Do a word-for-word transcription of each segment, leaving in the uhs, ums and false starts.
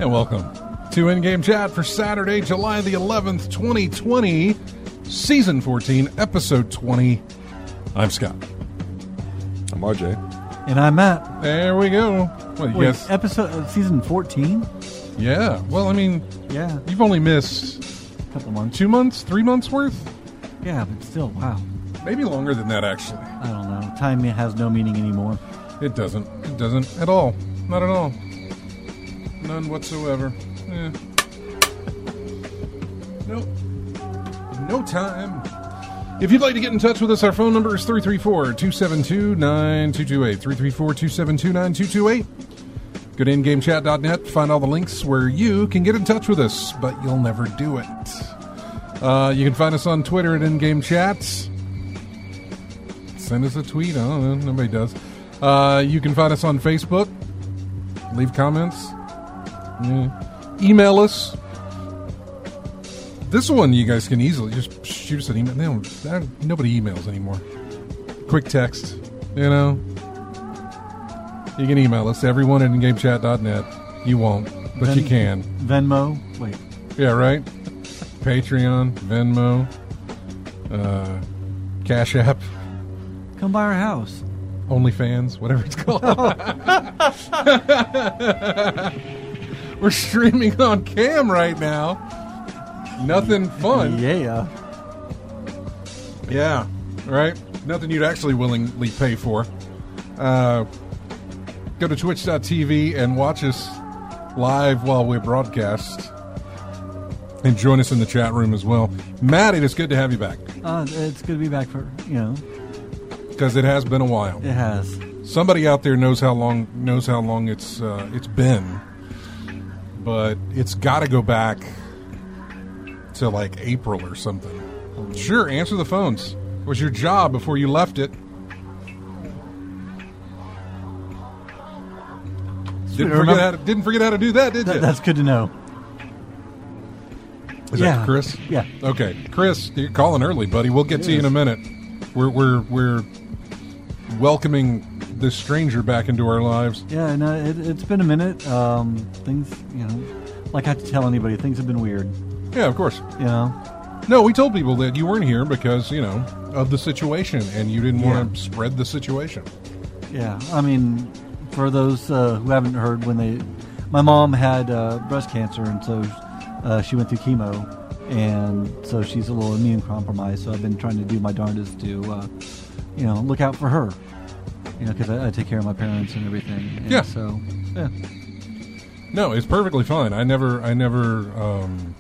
And welcome to In-Game Chat for Saturday, July the eleventh, twenty twenty, Season fourteen, Episode twenty. I'm Scott. I'm R J. And I'm Matt. There we go. Well, Wait, yes. episode uh, season fourteen? Yeah. Well, I mean, Yeah, you've only missed a couple months. two months, three months worth? Yeah, but still, wow. Maybe longer than that, actually. I don't know. Time has no meaning anymore. It doesn't. It doesn't at all. Not at all. None whatsoever. Eh. Nope. No time. If you'd like to get in touch with us, our phone number is three three four, two seven two, nine two two eight. three three four, two seven two, nine two two eight. Go to in game chat dot net to find all the links where you can get in touch with us, but you'll never do it. Uh, you can find us on Twitter at InGameChat. Send us a tweet. I don't know. Nobody does. Uh, you can find us on Facebook. Leave comments. Yeah. Email us. This one you guys can easily just shoot us an email. They don't, they don't, nobody emails anymore. Quick text. You know. You can email us. Everyone at in game chat dot net. You won't, but Ven- you can. Venmo? Wait. Yeah, right? Patreon, Venmo, uh, Cash App, Come by our house. OnlyFans, whatever it's called. We're streaming on cam right now. Nothing fun. Yeah. Yeah, right? Nothing you'd actually willingly pay for. Uh, go to twitch dot t v and watch us live while we broadcast. And join us in the chat room as well. Matt, it is good to have you back. Uh, it's good to be back for, you know, Because it has been a while. it has. Somebody out there knows how long knows how long it's uh, it's been, but it's got to go back to like April or something. Sure, answer the phones. It was your job before you left it. Didn't forget, how to, didn't forget how to do that, did Th- you? that's good to know. Is yeah. that Chris? Yeah. Okay, Chris, you're calling early, buddy. We'll get It to you in a is. minute. We're we're we're welcoming this stranger back into our lives. Yeah, no, it, it's been a minute. Um, things, you know, like I have to tell anybody, things have been weird. Yeah, of course. You know? No, we told people that you weren't here because, you know, of the situation, and you didn't want Yeah. to spread the situation. Yeah, I mean, for those uh, who haven't heard, when they, my mom had uh, breast cancer, and so uh, she went through chemo, and so she's a little immune compromised. So I've been trying to do my darndest to, uh, you know, look out for her, you know, because I, I take care of my parents and everything. And Yeah. So, yeah. No, it's perfectly fine. I never, I never, um,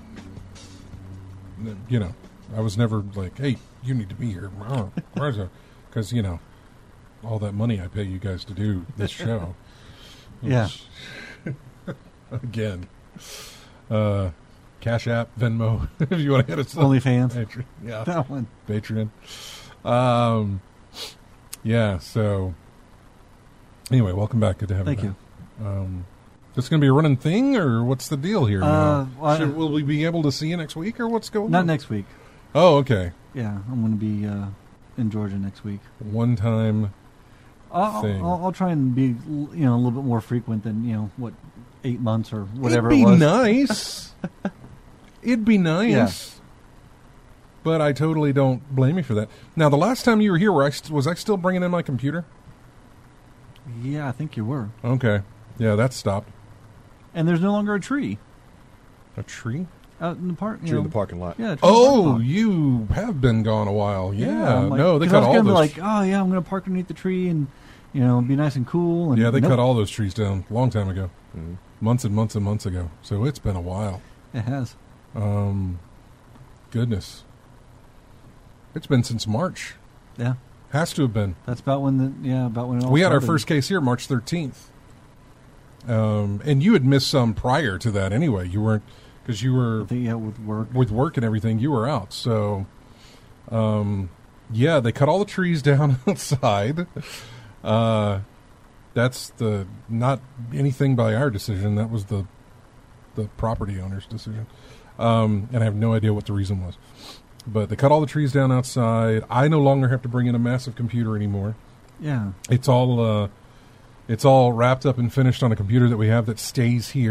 you know, I was never like, hey, you need to be here. Because, you know, all that money I pay you guys to do this show. Yeah. Again. Uh, Cash App, Venmo, if you want to hit us. OnlyFans. Patreon. Yeah. That one. Patreon. Um, yeah, so anyway, welcome back. Good to have Thank you you. back. Um, is this going to be a running thing, or what's the deal here? Uh, now? well, I- Should, will we be able to see you next week, or what's going Not on? next week. Oh, okay. Yeah, I'm going to be uh, in Georgia next week. One time. I'll, Thing. I'll, I'll try and be, you know, a little bit more frequent than, you know, what, eight months or whatever It'd be it was. nice. It'd be nice. Yeah. But I totally don't blame you for that. Now, the last time you were here, were I st- was I still bringing in my computer? Yeah, I think you were. Okay. Yeah, that stopped. And there's no longer a tree A tree? out in the park. You Tree in know. the parking lot. Yeah. a tree in the Oh, parking lot. you have been gone a while. Yeah. I'm like- no, they 'cause cut I was all gonna those. be like, oh yeah, I'm going to park underneath the tree and, you know, be nice and cool. And yeah, they nope, cut all those trees down a long time ago. Mm-hmm. Months and months and months ago. So it's been a while. It has. Um, goodness. It's been since March. Yeah. Has to have been. That's about when the yeah about when it all We had our started. first case here March thirteenth. Um, and you had missed some prior to that anyway. You weren't, because you were I think, yeah, with work. with work and everything, you were out. So, um, yeah, they cut all the trees down outside. Uh, that's the not anything by our decision. That was the the property owner's decision. Um, and I have no idea what the reason was. But they cut all the trees down outside. I no longer have to bring in a massive computer anymore. Yeah. It's all uh, it's all wrapped up and finished on a computer that we have that stays here.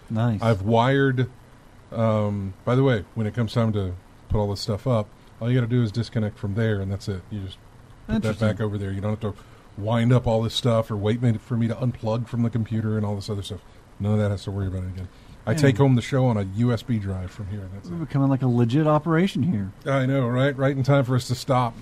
Nice. I've wired. Um, by the way, when it comes time to put all this stuff up, all you got to do is disconnect from there, and that's it. You just put that back over there. You don't have to wind up all this stuff or wait for me to unplug from the computer and all this other stuff. None of that has to worry about it again. I Yeah. take home the show on a U S B drive from here. That's We're it. becoming like a legit operation here. I know, right? Right in time for us to stop.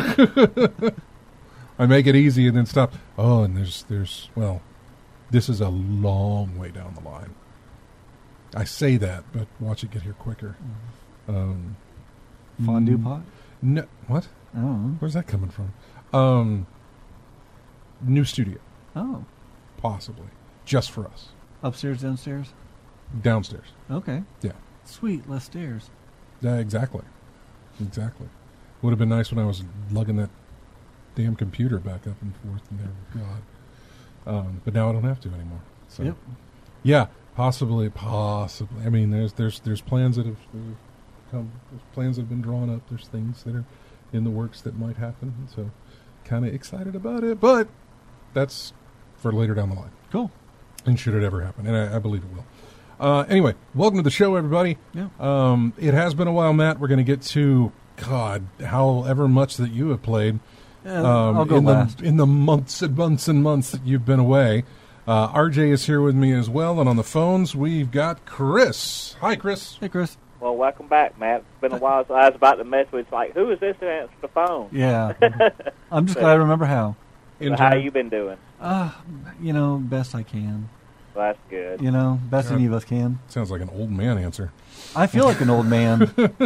I make it easy and then stop. Oh, and there's, there's, well, this is a long way down the line. I say that, but watch it get here quicker. Um, Fondue mm, pot? No, what? Oh. Where's that coming from? Um, new studio, Oh. possibly, just for us. Upstairs, downstairs? Downstairs. Okay. Yeah. Sweet, less stairs. Yeah, exactly. Exactly. Would have been nice when I was lugging that damn computer back up and forth. And there, God. Um, but now I don't have to anymore. So, Yep. yeah, possibly, possibly. I mean, there's there's there's plans that have uh, come. There's plans that have been drawn up. There's things that are in the works that might happen. So, kind of excited about it. But that's for later down the line. Cool. And should it ever happen, and I, I believe it will. Uh, anyway, welcome to the show, everybody. Yeah. Um, it has been a while, Matt. We're going to get to, God, however much that you have played Yeah, um, I'll go in last. the in the months and months and months that you've been away. Uh, R J is here with me as well, and on the phones we've got Chris. Hi, Chris. Hey, Chris. Well, welcome back, Matt. It's been a while since I was about to mess with. It's like, who is this who answers the phone? Yeah. I'm just glad I remember how. So how you been doing? Uh, you know, best I can. Well, that's good. You know, best God. any of us can. Sounds like an old man answer. I feel like an old man.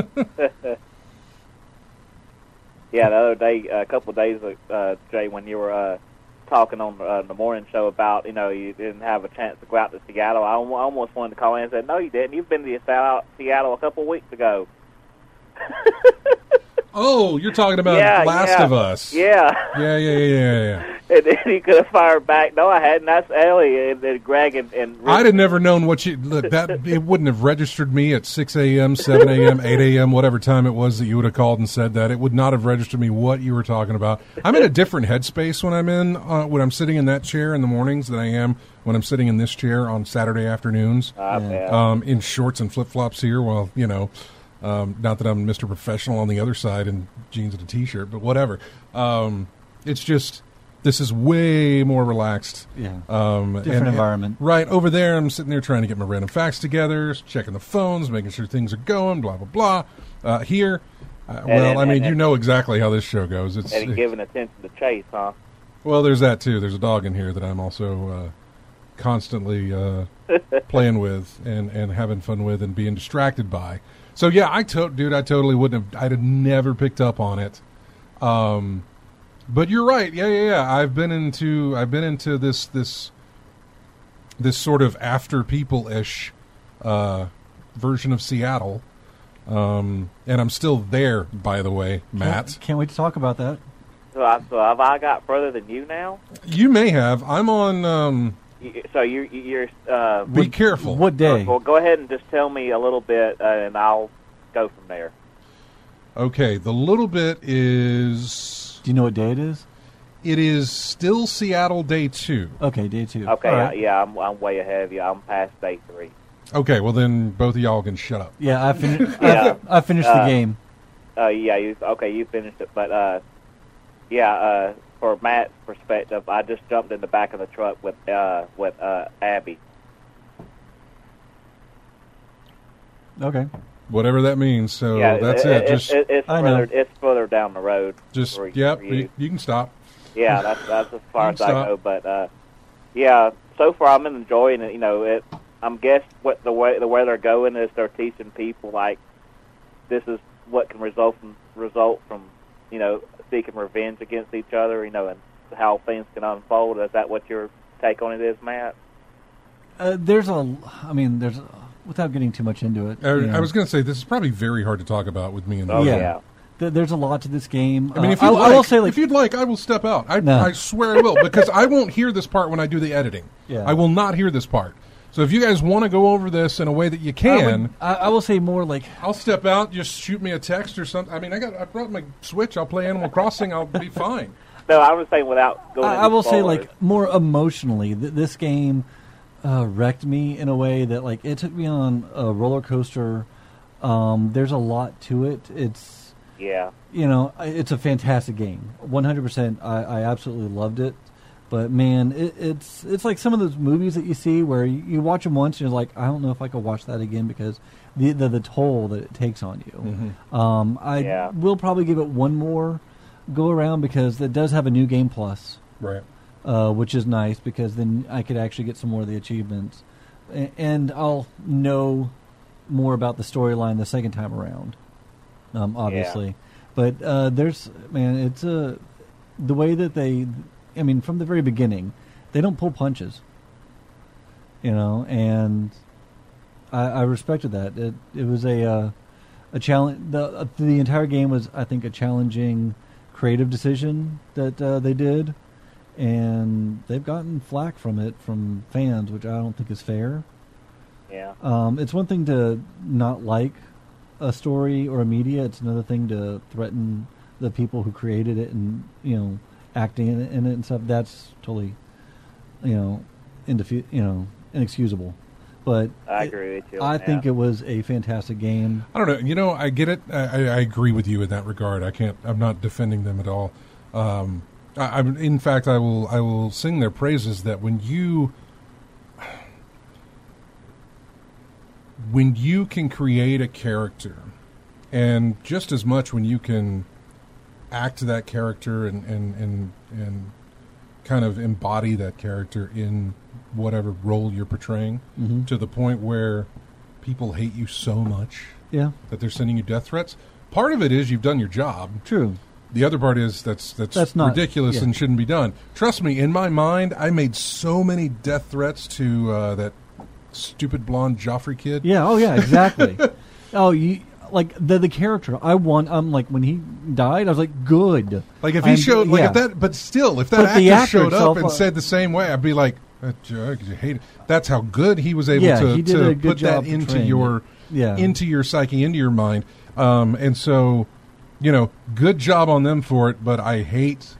Yeah, the other day, a couple of days, uh, Jay, when you were uh, talking on uh, the morning show about, you know, you didn't have a chance to go out to Seattle, I almo- almost wanted to call in and say, no, you didn't. You've been to Seattle Seattle a couple of weeks ago. Oh, you're talking about Yeah, Last yeah. of Us. Yeah. Yeah, yeah, yeah, yeah, yeah. And then he could have fired back. No, I hadn't. That's Ellie and then Greg and, and Rick. I'd have never known what you look, that it wouldn't have registered me at six a.m., seven a.m., eight a.m., whatever time it was that you would have called and said that. It would not have registered me what you were talking about. I'm in a different headspace when I'm in uh, when I'm sitting in that chair in the mornings than I am when I'm sitting in this chair on Saturday afternoons. I bet. Um, in shorts and flip flops here. Well, you know, um, not that I'm Mister Professional on the other side in jeans and a t-shirt, but whatever. Um, it's just. This is way more relaxed. Yeah. Um, Different and- environment. Right. Over there, I'm sitting there trying to get my random facts together, checking the phones, making sure things are going, blah, blah, blah. Uh, here, uh, well, and- I mean, and- you know exactly how this show goes. It's And giving attention to Chase, huh? Well, there's that, too. There's a dog in here that I'm also uh, constantly uh, playing with and, and having fun with and being distracted by. So, yeah, I to- dude, I totally wouldn't have, I'd have never picked up on it. Um... But you're right. Yeah, yeah, yeah. I've been into I've been into this this this sort of after people ish uh, version of Seattle, um, and I'm still there. By the way, Matt, Can't, can't wait to talk about that. So, I, so have I got further than you now? you may have. I'm on. Um, You, so you, you're... Uh, be careful. What day? Well, go ahead and just tell me a little bit, uh, and I'll go from there. Okay, the little bit is. Do you know what day it is? It is still Seattle Day Two. Okay, day two. Okay, All right. uh, yeah, I'm, I'm way ahead of you. I'm past day three. Okay, well then both of y'all can shut up. Yeah, I, fin- Yeah. I, I finished Uh, the game. Uh, yeah, you, okay, you finished it. But, uh, yeah, uh, for Matt's perspective, I just jumped in the back of the truck with uh, with uh, Abby. Okay. Whatever that means. So yeah, that's it, it. it, Just it, it's, I know. further, it's further down the road. just for, yep. for You, you. you can stop. Yeah, that's that's as far You as can I stop. go. But uh, yeah, so far I'm enjoying it. You know, it. I'm guess what the way the way they're going is they're teaching people like this is what can result from result from you know seeking revenge against each other. You know, and how things can unfold. Is that what your take on it is, Matt? Uh, there's a, I mean, there's, a, without getting too much into it. I, you know, I was going to say this is probably very hard to talk about with me and Oh Yeah. yeah. th- there's a lot to this game. I mean, Uh, if you'd I, like, I will say, like, if you'd like, I will step out. I, No. I swear I will, because I won't hear this part when I do the editing. Yeah. I will not hear this part. So if you guys want to go over this in a way that you I, can, would, I, I will say more like, I'll step out. Just shoot me a text or something. I mean, I got I brought my Switch. I'll play Animal Crossing. I'll be fine. No, I was saying without going. I, into I will say spoilers. like more emotionally. Th- this game, uh, wrecked me in a way that like it took me on a roller coaster. Um, there's a lot to it. It's Yeah. you know, it's a fantastic game. one hundred percent. I, I absolutely loved it. But man, it, it's it's like some of those movies that you see where you, you watch them once and you're like, I don't know if I could watch that again because the the, the toll that it takes on you. Mm-hmm. Um, I Yeah. will probably give it one more go around because it does have a new game plus, Right. uh, which is nice because then I could actually get some more of the achievements, a- and I'll know more about the storyline the second time around. Um, obviously, Yeah. but uh, there's man, it's a the way that they. I mean, from the very beginning, they don't pull punches. You know, and I, I respected that. It it was a uh, a challenge. The uh, the entire game was, I think, a challenging creative decision that uh, they did, and they've gotten flack from it from fans, which I don't think is fair. Yeah. Um, it's one thing to not like a story or a media. It's another thing to threaten the people who created it and, you know, acting in it, in it and stuff. That's totally, you know, indefu- you know, inexcusable. But I it- agree with you. I on think that. it was a fantastic game. I don't know. You know, I get it. I, I I agree with you in that regard. I can't. I'm not defending them at all. Um, I, I'm. In fact, I will. I will sing their praises. That when you, when you can create a character, and just as much when you can act that character and and and and kind of embody that character in whatever role you're portraying, Mhm. to the point where people hate you so much Yeah, that they're sending you death threats. Part of it is you've done your job. true. The other part is that's that's, That's not- ridiculous yeah. and shouldn't be done. Trust me, in my mind, I made so many death threats to uh, that stupid blonde Joffrey kid. Yeah. Oh, yeah. Exactly. oh, you like the the character. I want. I'm like when he died. I was like, good. Like if he I'm- showed, like yeah. if that, but still, if that But actor, the actor showed up itself, and uh, said the same way, I'd be like, uh, you hate it. That's how good he was able Yeah, to, he did to a good put that job into portraying your it. Yeah. into your psyche, into your mind. Um, and so, you know, good job on them for it. But I hate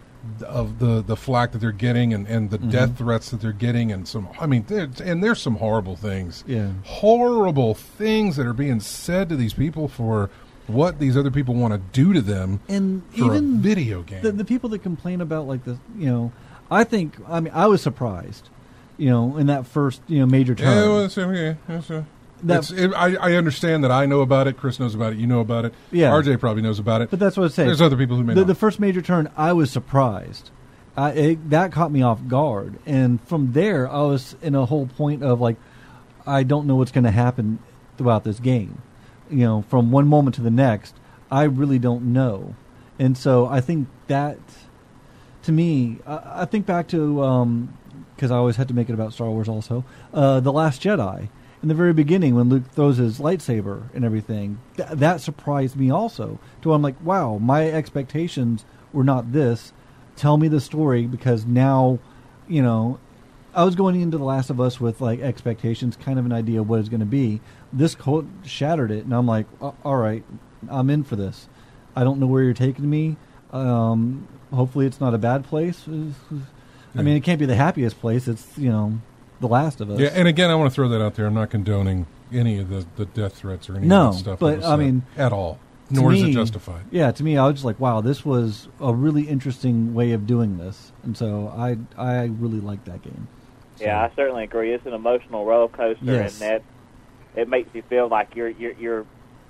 of the the flack that they're getting and, and the Mm-hmm. death threats that they're getting, and some. I mean, there's- and there's some horrible things. Yeah. Horrible things that are being said to these people for what these other people want to do to them And for even a video game. the, the people that complain about like the, you know, I think. I mean, I was surprised. You know, in that first, you know, major turn. Yeah, well, it's, yeah, it's, uh, That- it's, it, I, I understand that I know about it. Chris knows about it. You know about it. Yeah. R J probably knows about it. But that's what I'm saying. There's other people who may the, not. the first major turn, I was surprised. I, it, that caught me off guard, and from there, I was in a whole point of like, I don't know what's going to happen throughout this game. You know, from one moment to the next, I really don't know, and so I think that, to me, I, I think back to because I always had to make it about Star Wars. Also, uh, The Last Jedi. In the very beginning, when Luke throws his lightsaber and everything, th- that surprised me also. To where I'm like, wow, my expectations were not this. Tell me the story, because now, you know, I was going into The Last of Us with like expectations, kind of an idea of what it's going to be. This co- shattered it, and I'm like, all right, I'm in for this. I don't know where you're taking me. Um, hopefully, it's not a bad place. I mean, it can't be the happiest place. It's, you know, The Last of Us. Yeah, and again, I want to throw that out there. I'm not condoning any of the, the death threats or any No, of that stuff. but, that was I said mean, at all. To Nor is me- it justified. Yeah, to me, I was just like, wow, this was a really interesting way of doing this, and so I I really liked that game. Yeah, I certainly agree. It's an emotional roller coaster, Yes. and that it makes you feel like you're you're, you're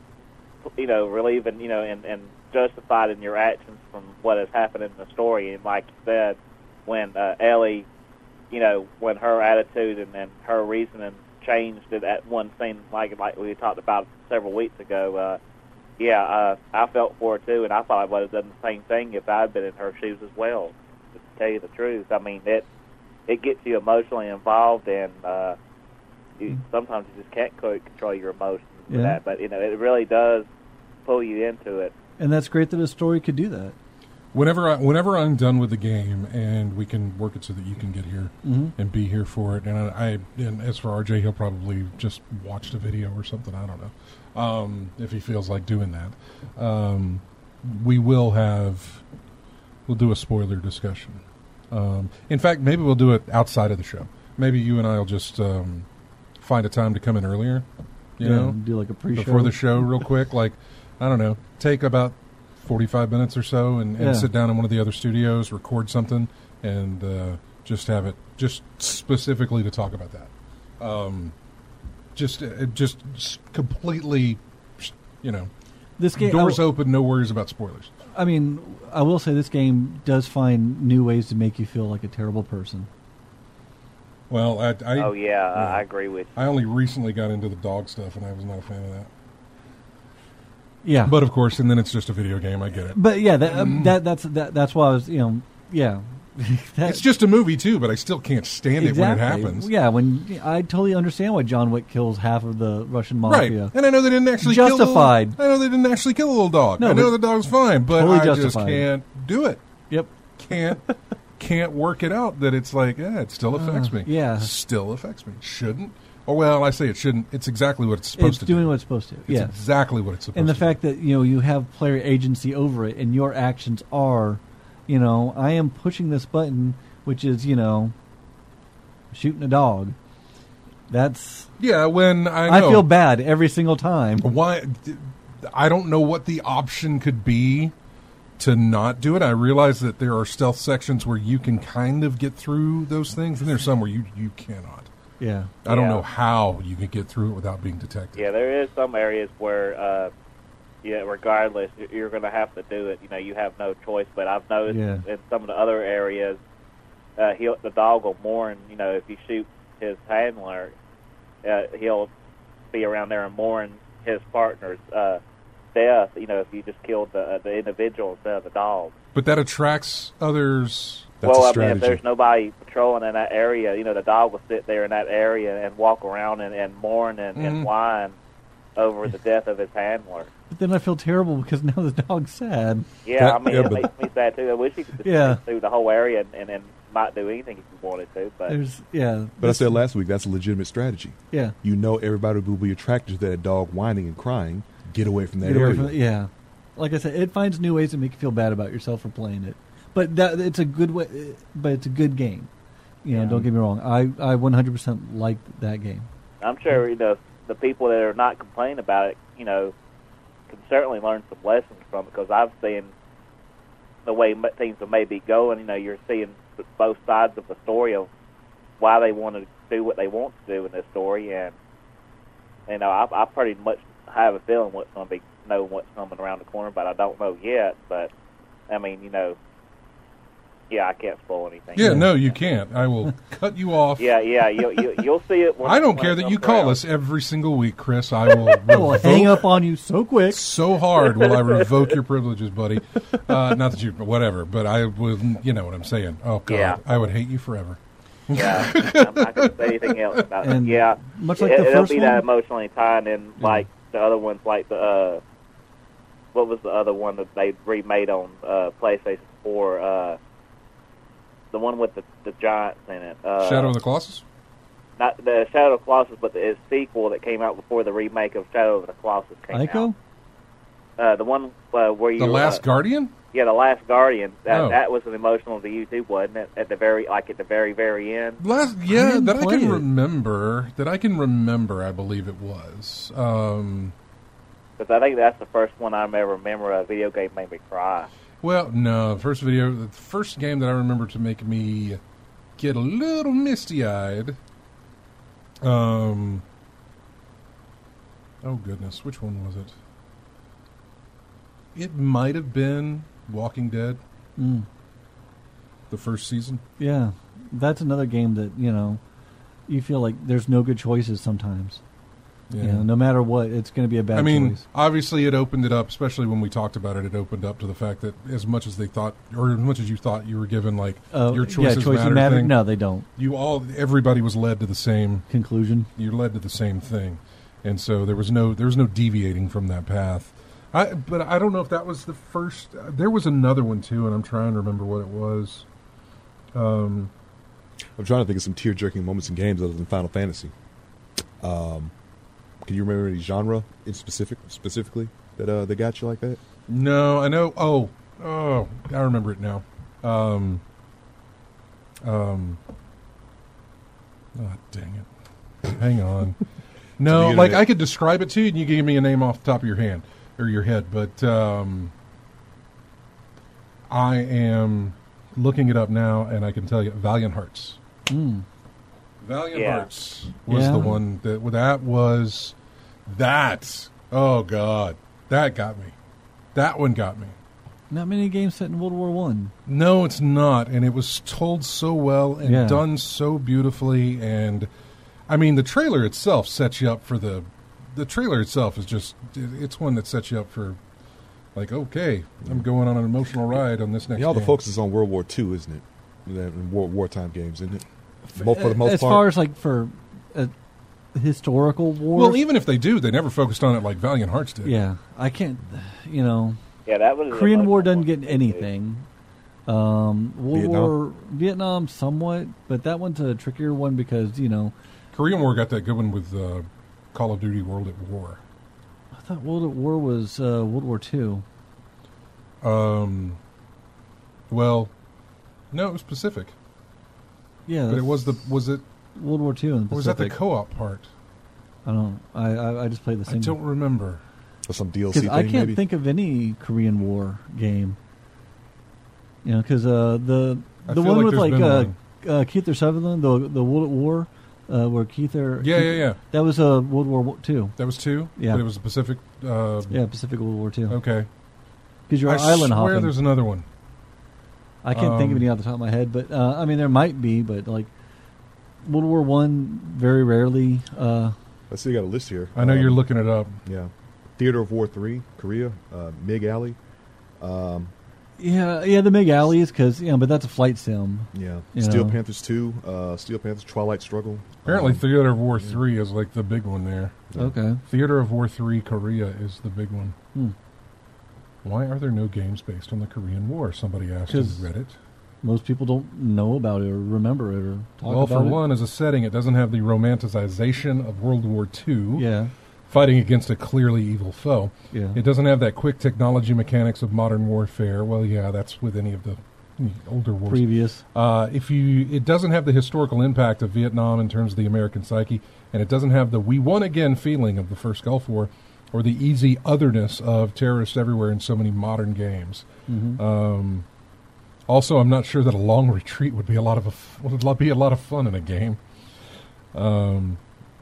you know, relieving, you know, and, and justified in your actions from what has happened in the story. And like you said, when uh, Ellie, you know, when her attitude and, and her reasoning changed at that one scene, like like we talked about several weeks ago. Uh, yeah, uh, I felt for her too, and I thought I would have done the same thing if I'd been in her shoes as well. To tell you the truth, I mean it. It gets you emotionally involved, and uh, you, sometimes you just can't co- control your emotions. Yeah. For that, but you know, it really does pull you into it. And that's great that a story could do that. Whenever I, whenever I'm done with the game and we can work it so that you can get here Mhm. and be here for it, and I, and as for R J, he'll probably just watch the video or something. I don't know um, if he feels like doing that. Um, we will have we'll do a spoiler discussion. Um, in fact, maybe we'll do it outside of the show. maybe you and I'll just um, find a time to come in earlier. You Yeah, know, do like a pre-show before the show, real quick. Like, I don't know, take about forty-five minutes or so, and, and Yeah. sit down in one of the other studios, record something, and uh, just have it just specifically to talk about that. Um, just, uh, just s- completely, you know, This game, doors I, open, no worries about spoilers. I mean, I will say this game does find new ways to make you feel like a terrible person. Well, I, I Oh yeah, I I agree with you. I only recently got into the dog stuff, and I was not a fan of that. Yeah, But of course, and then it's just a video game. I get it. but yeah, that, um, that that's that, that's why I was, you know, yeah. That- It's just a movie too, but I still can't stand it when it exactly. happens. Yeah, when I totally understand why John Wick kills half of the Russian Right, mafia. and I know they didn't actually Justified. Kill the, I know they didn't actually kill the little dog. No, I know but the dog's fine, but totally I just justified. can't do it. Yep. Can't can't work it out that it's like, yeah, it still affects Uh, me. yeah. Still affects me. Shouldn't. Or well, I say it shouldn't. It's exactly what it's supposed It's to doing do. what it's supposed to. It's Yeah. exactly what it's supposed And the to fact do. that, you know, you have player agency over it and your actions are, you know, I am pushing this button, which is, you know, shooting a dog. That's Yeah, when I I know. feel bad every single time. Why? I don't know what the option could be to not do it. I realize that there are stealth sections where you can kind of get through those things, and there's some where you, you cannot. Yeah. I don't Yeah. know how you can get through it without being detected. Yeah, there is some areas where, uh, yeah, regardless, y- you're going to have to do it. You know, you have no choice. But I've noticed Yeah. in some of the other areas, uh, he'll the dog will mourn. You know, if you shoot his handler, uh, he'll be around there and mourn his partner's uh, death. You know, if you just killed the uh, the individual instead of the dog. But that attracts others. That's well, a I mean, strategy. if there's nobody patrolling in that area, you know, the dog will sit there in that area and walk around and, and mourn and, Mhm. and whine over the death of his handler. But then I feel terrible because now the dog's sad. Yeah, That- I mean, yeah, it but- makes me sad too. I wish you could just Yeah. get through the whole area and, and, and not do anything if you wanted to. But There's yeah. But I this- said last week, that's a legitimate strategy. yeah. You know everybody will be attracted to that dog whining and crying. Get away from that Get away area. from it, yeah. Like I said, it finds new ways to make you feel bad about yourself for playing it. But that it's a good way. But it's a good game. You know, Yeah. don't get me wrong. I I one hundred percent like that game. I'm sure you know the people that are not complaining about it, you know, can certainly learn some lessons from it because I've seen the way m- things may be going. You know, you're seeing both sides of the story of why they want to do what they want to do in this story, and you know, I, I pretty much have a feeling what's going to be, know what's coming around the corner, but I don't know yet. But I mean, you know, yeah, I can't spoil anything. Yeah, no, you can't. I will cut you off. Yeah, yeah, you, you, you'll see it. When, I don't when care it that comes you call around. us every single week, Chris. I will I will hang revoke up on you so quick. so hard will I revoke your privileges, buddy. Uh, not that you, whatever, but I will, you know what I'm saying. Oh, God, Yeah. I would hate you forever. Yeah, I'm not going to say anything else about And it. Yeah, much like it, the it'll first be one? that emotionally tied in, like the other ones, like the uh, what was the other one that they remade on uh, PlayStation Four? Uh, the one with the, the giants in it. Uh, Shadow of the Colossus? not the Shadow of the Colossus, but the sequel that came out before the remake of Shadow of the Colossus came Ico? out. Uh, the one uh, where you The Last uh, Guardian? yeah, the Last Guardian. That Oh. that was an emotional to you too, wasn't it? At the very like at the very very end. Last, yeah, didn't that I play can it. remember. That I can remember. I believe it was. Um, Because I think that's the first one I ever remember a video game made me cry. well, no, first video, the first game that I remember to make me get a little misty-eyed. Um. Oh goodness, which one was it? It might have been Walking Dead, Mm. the first season. Yeah, that's another game that you know you feel like there's no good choices sometimes. Yeah. You know, no matter what, it's going to be a bad I mean, choice. obviously, it opened it up, especially when we talked about it. It opened up to the fact that as much as they thought, or as much as you thought you were given, like Uh, your yeah, choices, choices matter, matter. thing, No, they don't. you all, everybody was led to the same. Conclusion. You're led to the same thing, and so there was no there was no deviating from that path. I, but I don't know if that was the first. Uh, there was another one too, and I'm trying to remember what it was. Um, I'm trying to think of some tear-jerking moments in games other than Final Fantasy. Um, can you remember any genre in specific, specifically that uh, that got you like that? no, I know. Oh, oh, I remember it now. Um, um, Oh, dang it. Hang on. No, the like internet. I could describe it to you and you give me a name off the top of your hand or your head, but um, I am looking it up now and I can tell you Valiant Hearts. Mm. Valiant Yeah. Hearts was Yeah. the one that well, that was that. Oh God, that got me. That one got me. Not many games set in World War One. No, it's not, and it was told so well and Yeah. done so beautifully. And I mean, the trailer itself sets you up for the. The trailer itself is just. It's one that sets you up for, like, okay, I'm going on an emotional ride on this next. Yeah, all the game. focus is on World War Two, isn't it? That- in War wartime games, isn't it? Mo- For the most as part. far as like for a historical war. Well, even if they do, they never focused on it like Valiant Hearts did. yeah, I can't. You know, Yeah, that was Korean War doesn't emotional get one. anything. Um, World Vietnam? War Vietnam somewhat, but that one's a trickier one because you know Korean War got that good one with uh, Call of Duty World at War. I thought World at War was uh, World War Two. Um, well, no, it was Pacific, Yeah, but it was the was it World War Two in the or was that the Pacific. co-op part? I don't. I I, I just played the I same. don't remember. Or some D L C Because thing, I can't maybe? think of any Korean War game. You know, because uh, the I the feel one like with there's like been uh, one. uh, Keith Sutherland, the the World at War, uh, where Keith er, Yeah, Keith- yeah, yeah. that was uh, World War Two. That was two. Yeah. but it was the Pacific. Uh, Yeah, Pacific World War Two. Okay. Because you're I island swear hopping. there's another one. I can't think of um, any off the top of my head, but uh, I mean there might be, but like World War One, very rarely. Uh, Let's see, you got a list here. I know Um, you're looking it up. Yeah. Theater of War three, Korea, uh, Mig Alley. Um, yeah, yeah, the Mig Alleys, because you know, but that's a flight sim. yeah. You Steel know. Panthers two, uh, Steel Panthers Twilight Struggle. Apparently, Um, Theater of War three is like the big one there. Yeah. Okay. Theater of War three Korea is the big one. Hmm. Why are there no games based on the Korean War? Somebody asked in 'Cause Reddit. Most people don't know about it or remember it or talk Well, about for it. one, as a setting, it doesn't have the romanticization of World War Two, Yeah, fighting against a clearly evil foe. yeah. It doesn't have that quick technology mechanics of modern warfare. Well, yeah, that's with any of the mm, older wars. Previous. Uh, if you, it doesn't have the historical impact of Vietnam in terms of the American psyche, and it doesn't have the "we won again" feeling of the first Gulf War, or the easy otherness of terrorists everywhere in so many modern games. Mm-hmm. Um, also, I'm not sure that a long retreat would be a lot of a f- would lo- be a lot of fun in a game. Um,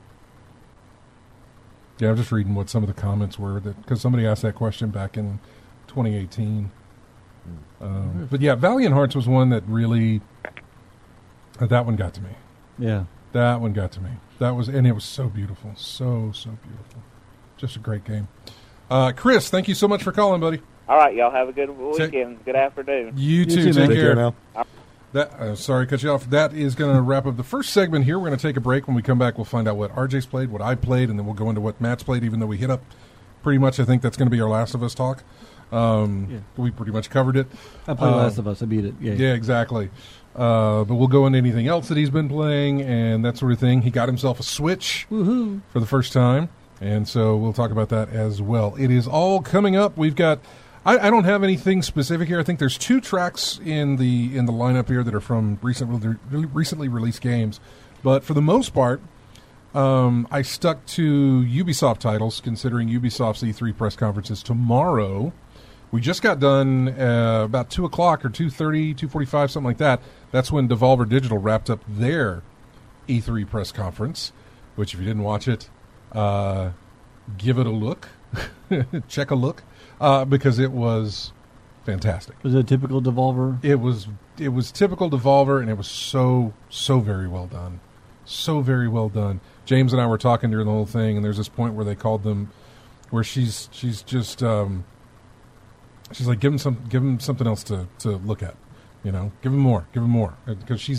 yeah, I'm just reading what some of the comments were that because somebody asked that question back in twenty eighteen. Um, but yeah, Valiant Hearts was one that really uh, that one got to me. Yeah. That one got to me. That was and it was so beautiful, so so beautiful. Just a great game. Uh, Chris, thank you so much for calling, buddy. All right, y'all have a good Take- weekend. Good afternoon. You too. too, Take man. Take care. care now. That uh, sorry, to cut you off. That is going to wrap up the first segment here. We're going to take a break. When we come back, we'll find out what R J's played, what I played, and then we'll go into what Matt's played. Even though we hit up pretty much, I think that's going to be our Last of Us talk. Um, Yeah. We pretty much covered it. I played Uh, Last of Us. I beat it. Yeah. Yeah, exactly. Uh, but we'll go into anything else that he's been playing and that sort of thing. He got himself a Switch Woohoo. for the first time, and so we'll talk about that as well. It is all coming up. We've got. I, I don't have anything specific here. I think there's two tracks in the in the lineup here that are from recent, recently released games, but for the most part, um, I stuck to Ubisoft titles. Considering Ubisoft's E three press conference is tomorrow. We just got done uh, about two o'clock or two thirty, two forty-five, something like that. That's when Devolver Digital wrapped up their E three press conference, which if you didn't watch it, uh, give it a look. Check a look, uh, because it was fantastic. Was it a typical Devolver? It was it was typical Devolver, and it was so, so very well done. So very well done. James and I were talking during the whole thing, and there's this point where they called them, where she's she's just... Um, She's like, give him some, give him something else to, to look at, you know. Give him more, give him more, because she's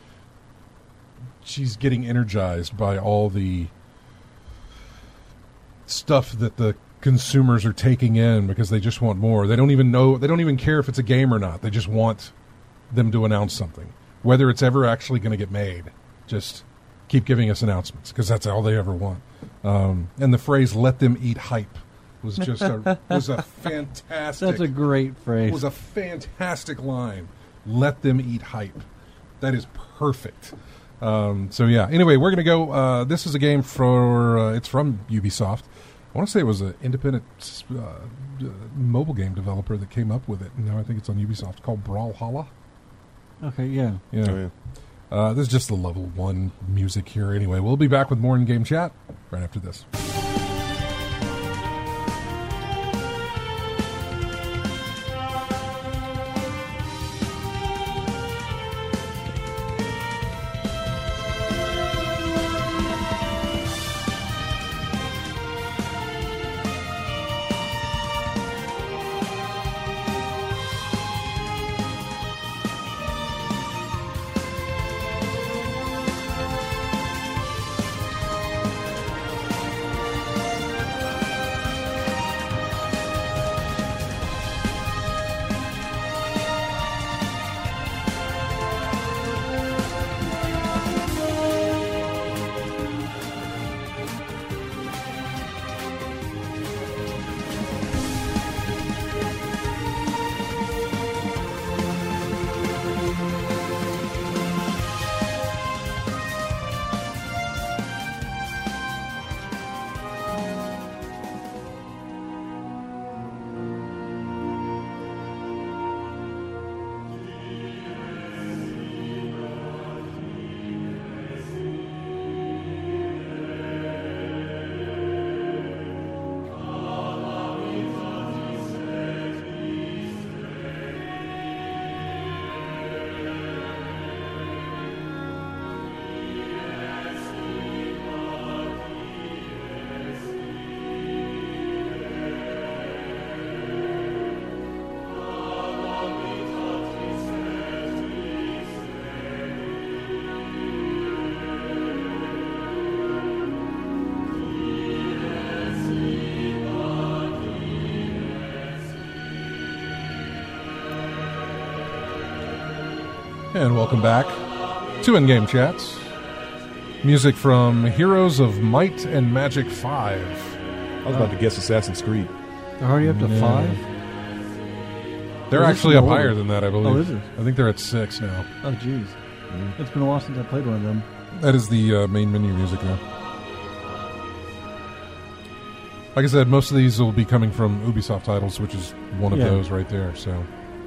she's getting energized by all the stuff that the consumers are taking in because they just want more. They don't even know, they don't even care if it's a game or not. They just want them to announce something, whether it's ever actually going to get made. Just keep giving us announcements because that's all they ever want. Um, and the phrase "let them eat hype" was just a, was a fantastic. That's a great phrase. was a fantastic line. Let them eat hype. That is perfect. Um, so yeah. Anyway, we're gonna go. Uh, this is a game for. Uh, it's from Ubisoft. I want to say it was an independent uh, uh, mobile game developer that came up with it. And now I think it's on Ubisoft. It's called Brawlhalla. Okay, yeah. Yeah. Oh, yeah. Uh, this is just the level one music here. Anyway, we'll be back with more in game chat right after this. And welcome back to In-Game Chats. Music from Heroes of Might and Magic five. I was about to guess Assassin's Creed. They're already up to Yeah. five? They're Oh, this actually is up older. higher than that, I believe. Oh, is it? I think they're at six now. Oh, jeez. It's been a while since I played one of them. That is the uh, main menu music now. Like I said, most of these will be coming from Ubisoft titles, which is one of Yeah. those right there. So,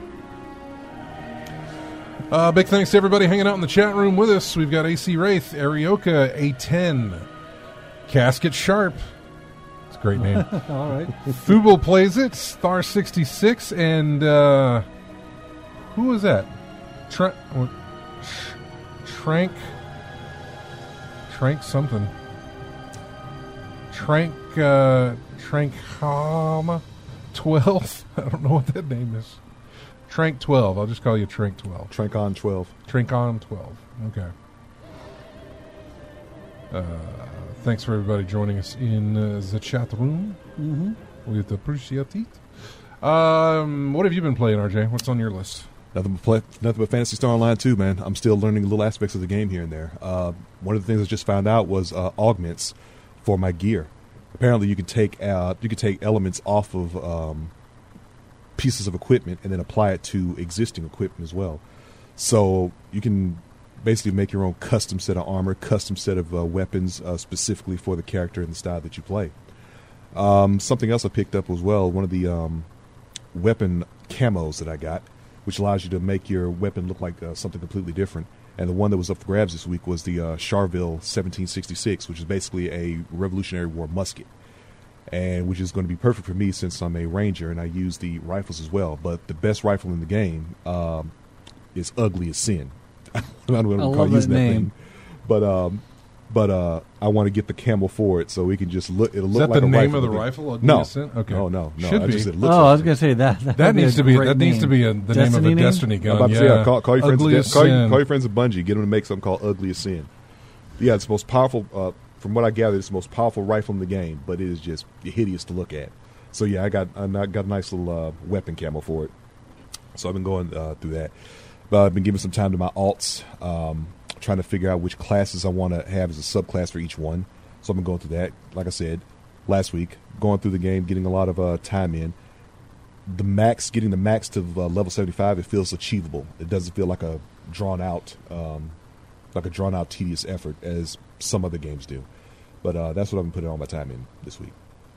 uh, big thanks to everybody hanging out in the chat room with us. We've got A C Wraith, Arioka, A ten, Casket Sharp. It's a great name. All right. Fuble plays it, Star sixty-six, and uh, who was that? Tra- what- Trank. Trank something. Trank. Uh, Trankhama twelve. I don't know what that name is. Trank twelve. I'll just call you Trank twelve. Trancon twelve. Trankon twelve. Okay. Uh, thanks for everybody joining us in uh, the chat room. Mm-hmm. We appreciate it. Um, what have you been playing, R J? What's on your list? Nothing but play, nothing but Phantasy Star Online too, man. I'm still learning little aspects of the game here and there. Uh, one of the things I just found out was uh, augments for my gear. Apparently, you can take uh, you can take elements off of um, pieces of equipment and then apply it to existing equipment as well. So you can basically make your own custom set of armor, custom set of uh, weapons uh, specifically for the character and the style that you play. Um, something else I picked up as well, one of the um, weapon camos that I got, which allows you to make your weapon look like uh, something completely different. And the one that was up for grabs this week was the uh, Charville seventeen sixty-six, which is basically a Revolutionary War musket, and which is going to be perfect for me since I'm a ranger and I use the rifles as well. But the best rifle in the game um, is Ugly as Sin. I don't know what I I'm love that using that name. thing, but um, but uh, I want to get the camel for it so we can just look. It'll Is look that like the a name rifle of the again. rifle? Ugly No, as Sin? Okay. no, no, no. Should I be. just, it Oh, looks I like was it. going to say that. That, That would needs to a be great that needs to name. be a, the name of Destiny a name? Destiny I'm gun. about to yeah. say, yeah, call, call your friends. Ugly At, as call, your, Sin. call your friends at Bungie. Get them to make something called Ugly as Sin. Yeah, it's the most powerful. Uh, from what I gather, it's the most powerful rifle in the game, but it is just hideous to look at. So yeah, I got I got a nice little uh, weapon camo for it. So I've been going uh, through that. But I've been giving some time to my alts, um, trying to figure out which classes I want to have as a subclass for each one. So I've been going through that. Like I said last week, going through the game, getting a lot of uh, time in. The max, getting the max to uh, level seventy-five, it feels achievable. It doesn't feel like a drawn out um, like a drawn out, tedious effort as some other games do. But uh, that's what I'm putting all my time in this week.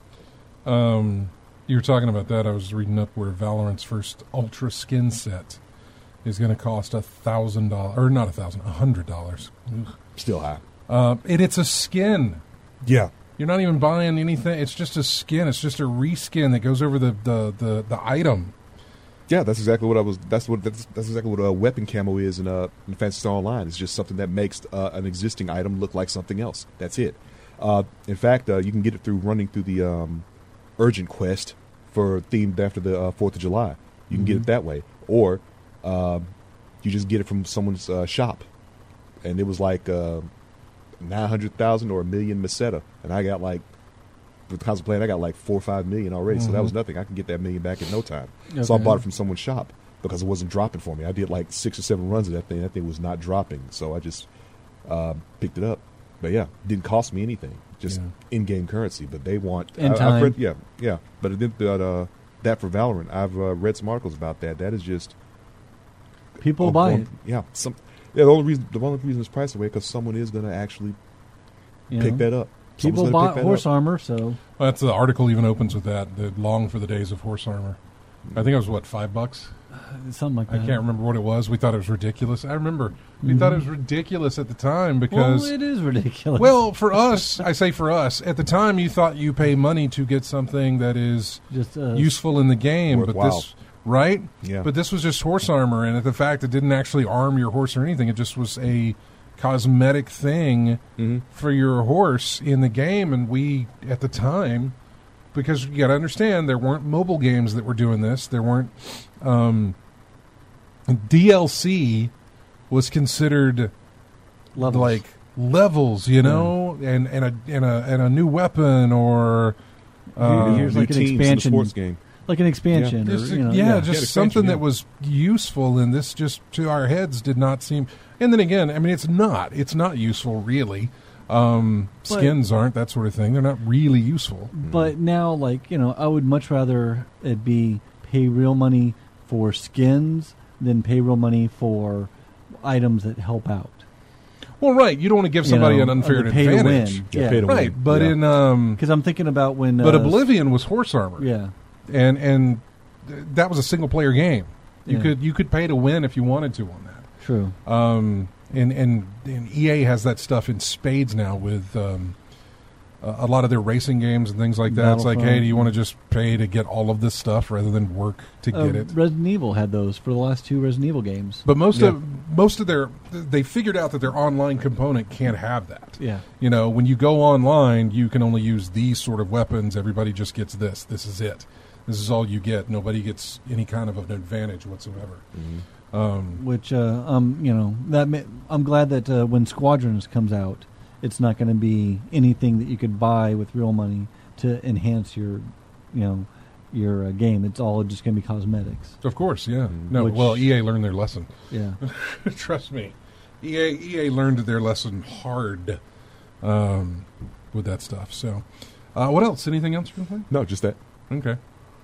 Um, you were talking about that. I was reading up where Valorant's first Ultra skin set is going to cost a thousand dollars, or not a thousand, a hundred dollars. Still high. Uh, and it's a skin. Yeah. You're not even buying anything. It's just a skin. It's just a reskin that goes over the, the, the, the item. Yeah, that's exactly what I was. That's what that's, that's exactly what a weapon camo is in uh in Phantasy Star Online. It's just something that makes uh, an existing item look like something else. That's it. Uh, in fact, uh, you can get it through running through the um, urgent quest for themed after the uh, Fourth of July. You can mm-hmm. get it that way, or uh, you just get it from someone's uh, shop, and it was like uh, nine hundred thousand or a million Meseta, and I got like. With the console playing, I got like four or five million already, mm-hmm. so that was nothing. I can get that million back in no time. Okay. So I bought it from someone's shop because it wasn't dropping for me. I did like six or seven runs of that thing. That thing was not dropping, so I just uh, picked it up. But yeah, it didn't cost me anything, just yeah. in-game currency. But they want, in I, time. I've read, yeah, yeah. But it did but, uh, that for Valorant. I've uh, read some articles about that. That is just people oh, buy one, it. Yeah, some. Yeah, the only reason the only reason it's priced away because someone is going to actually you pick know? that up. People bought horse up. armor, so well, that's the article even opens with that. The long for the days of horse armor. I think it was what five bucks, uh, something like I that. can't remember what it was. We thought it was ridiculous. I remember we mm-hmm. thought it was ridiculous at the time because well, it is ridiculous. Well, for us, I say for us at the time, you thought you pay money to get something that is just uh, useful in the game, worthwhile. but this right, yeah. But this was just horse armor, and the fact it didn't actually arm your horse or anything. It just was a cosmetic thing mm-hmm. for your horse in the game, and we at the time, because you got to understand there weren't mobile games that were doing this. There weren't um, D L C was considered levels. like levels, you know, mm. and and a and a and a new weapon or uh, here's like an expansion sports game. Like an expansion, yeah, or, you know, yeah, yeah. just yeah, something yeah. that was useful. And this, just to our heads, did not seem. And then again, I mean, it's not. It's not useful, really. Um, but, skins aren't that sort of thing. They're not really useful. But now, like you know, I would much rather it be pay real money for skins than pay real money for items that help out. Well, right. You don't want to give somebody you know, an unfair pay advantage. To win. Yeah, Yeah, pay to right. win. But yeah. in um, because I'm thinking about when. But uh, Oblivion was horse armor. Yeah. And and that was a single player game. You Yeah. could you could pay to win if you wanted to on that. True. Um, and, and and E A has that stuff in spades now with um, a, a lot of their racing games and things like that. It's like, hey, do you want to just pay to get all of this stuff rather than work to uh, get it? Resident Evil had those for the last two Resident Evil games. But most Yeah. of most of their they figured out that their online component can't have that. Yeah. You know, when you go online, you can only use these sort of weapons. Everybody just gets this. This is it. This is all you get. Nobody gets any kind of an advantage whatsoever. Mm-hmm. Um, Which, uh, um, you know, that ma- I'm glad that uh, when Squadrons comes out, it's not going to be anything that you could buy with real money to enhance your, you know, your uh, game. It's all just going to be cosmetics. of course, yeah. Mm. No, Which- well, E A learned their lesson. Yeah. Trust me. E A E A learned their lesson hard um, with that stuff. So, uh, what else? Anything else you can No, just that. play? Okay.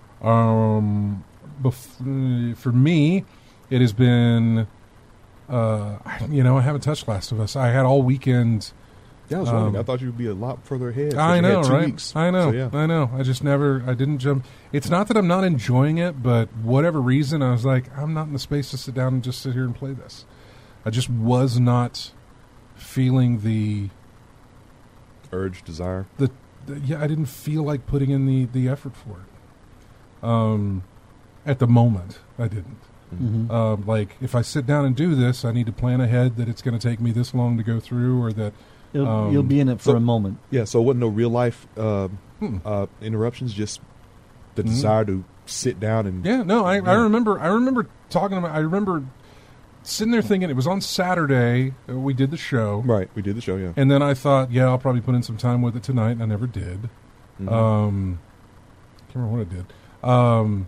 Um, bef- for me, it has been, uh, you know, I haven't touched Last of Us. I had all weekend. Yeah, I was Um, wondering. I thought you'd be a lot further ahead. I You know, had two right? Weeks. I know, So, yeah. I know. I just never, I didn't jump. It's not that I'm not enjoying it, but whatever reason, I was like, I'm not in the space to sit down and just sit here and play this. I just was not feeling the, Urge, desire. the, the yeah, I didn't feel like putting in the, the effort for it. Um, at the moment, I didn't. Mm-hmm. Um, like, if I sit down and do this, I need to plan ahead that it's going to take me this long to go through, or that You'll, Um, you'll be in it for so- a moment. Yeah, so it wasn't no real life uh, hmm. uh, interruptions, just the Mhm. desire to sit down and Yeah, no, I, I Yeah. remember. I remember talking about. I remember sitting there thinking it was on Saturday. uh, We did the show, right. We did the show, yeah. and then I thought, yeah, I'll probably put in some time with it tonight, and I never did. Mhm. Um, can't remember what I did. Um,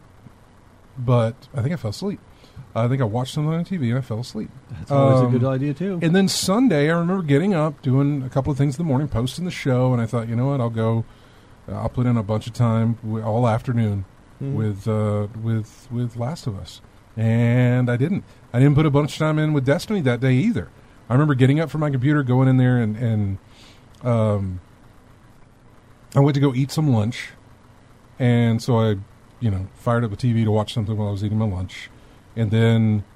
but I think I fell asleep. I think I watched something on T V and I fell asleep. That's always Um, a good idea, too. And then Sunday, I remember getting up, doing a couple of things in the morning, posting the show, and I thought, you know what, I'll go. Uh, I'll put in a bunch of time w- all afternoon Mhm. with uh, with with Last of Us, and I didn't. I didn't put a bunch of time in with Destiny that day either. I remember getting up from my computer, going in there, and, and um, I went to go eat some lunch. And so I, you know, fired up the T V to watch something while I was eating my lunch. And then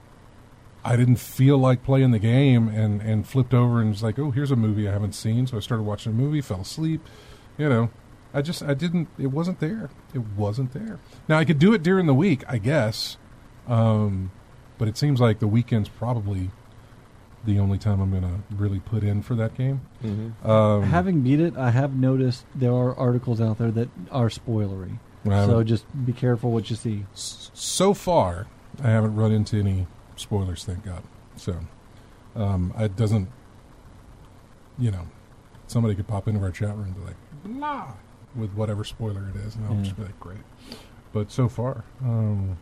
I didn't feel like playing the game and, and flipped over and was like, oh, here's a movie I haven't seen. So I started watching a movie, fell asleep. You know, I just, I didn't, it wasn't there. It wasn't there. Now, I could do it during the week, I guess. Um, but it seems like the weekend's probably the only time I'm going to really put in for that game. Mm-hmm. Um, Having beat it, I have noticed there are articles out there that are spoilery. Well, so just be careful what you see. So far, I haven't run into any spoilers, thank God. So, um, it doesn't, you know, somebody could pop into our chat room and be like, blah, with whatever spoiler it is, and I'll Yeah. just be like, great. But so far, um,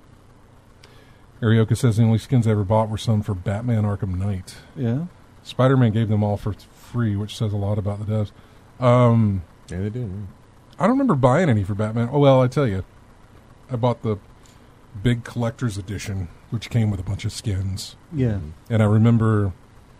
Arioka says the only skins I ever bought were some for Batman Arkham Knight. Yeah. Spider-Man gave them all for free, which says a lot about the devs. Um, Yeah, they did. yeah. I don't remember buying any for Batman. Oh, well, I tell you, I bought the big collector's edition, which came with a bunch of skins. Yeah. And I remember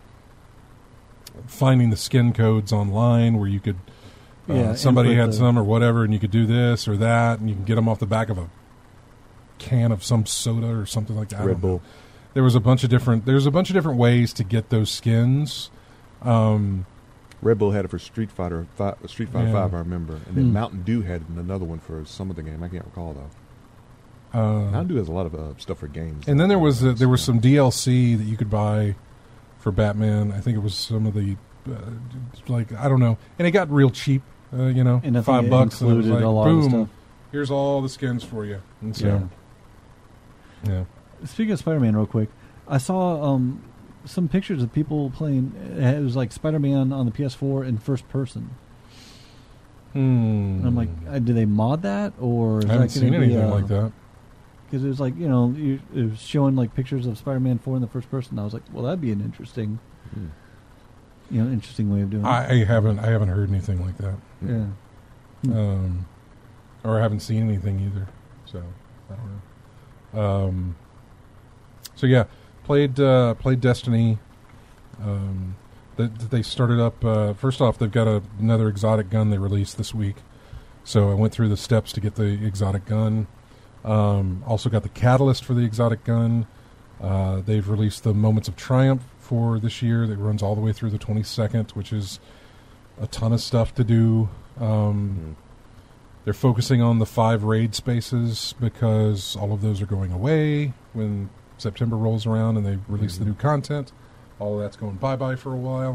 finding the skin codes online where you could, uh, Yeah, somebody input had the- some or whatever, and you could do this or that, and you can get them off the back of a can of some soda or something like that. I Red don't know. Bull. There was a bunch of different. There's a bunch of different ways to get those skins. Um, Red Bull had it for Street Fighter five, Street Fighter Yeah. Five, I remember, and then Hmm. Mountain Dew had another one for some of the game. I can't recall though. uh, Mountain Dew has a lot of uh, stuff for games. and then there was uh, there was Yeah. some D L C that you could buy for Batman. I think it was some of the uh, like I don't know, and it got real cheap. Uh, you know, And I think five it bucks, and it was included like, a lot boom, of stuff. here's all the skins for you. And so, yeah. Speaking of Spider-Man, real quick, I saw um, some pictures of people playing. It was like Spider-Man on the P S four in first person. Hmm. And I'm like, uh, do they mod that or? Is I haven't that gonna seen be, anything uh, like that. Because it was like, you know, you, it was showing like pictures of Spider-Man four in the first person. I was like, well, that'd be an interesting, Hmm. you know, interesting way of doing it. I, I haven't I haven't heard anything like that, Yeah. um, or I haven't seen anything either. So I don't know. Um, so yeah, played uh, played Destiny. Um, they, they started up. Uh, first off, they've got a, another exotic gun they released this week. So I went through the steps to get the exotic gun. Um, also got the catalyst for the exotic gun. Uh, they've released the Moments of Triumph for this year that runs all the way through the twenty-second, which is a ton of stuff to do. Um, they're focusing on the five raid spaces because all of those are going away when September rolls around and they release the new content. All of that's going bye-bye for a while.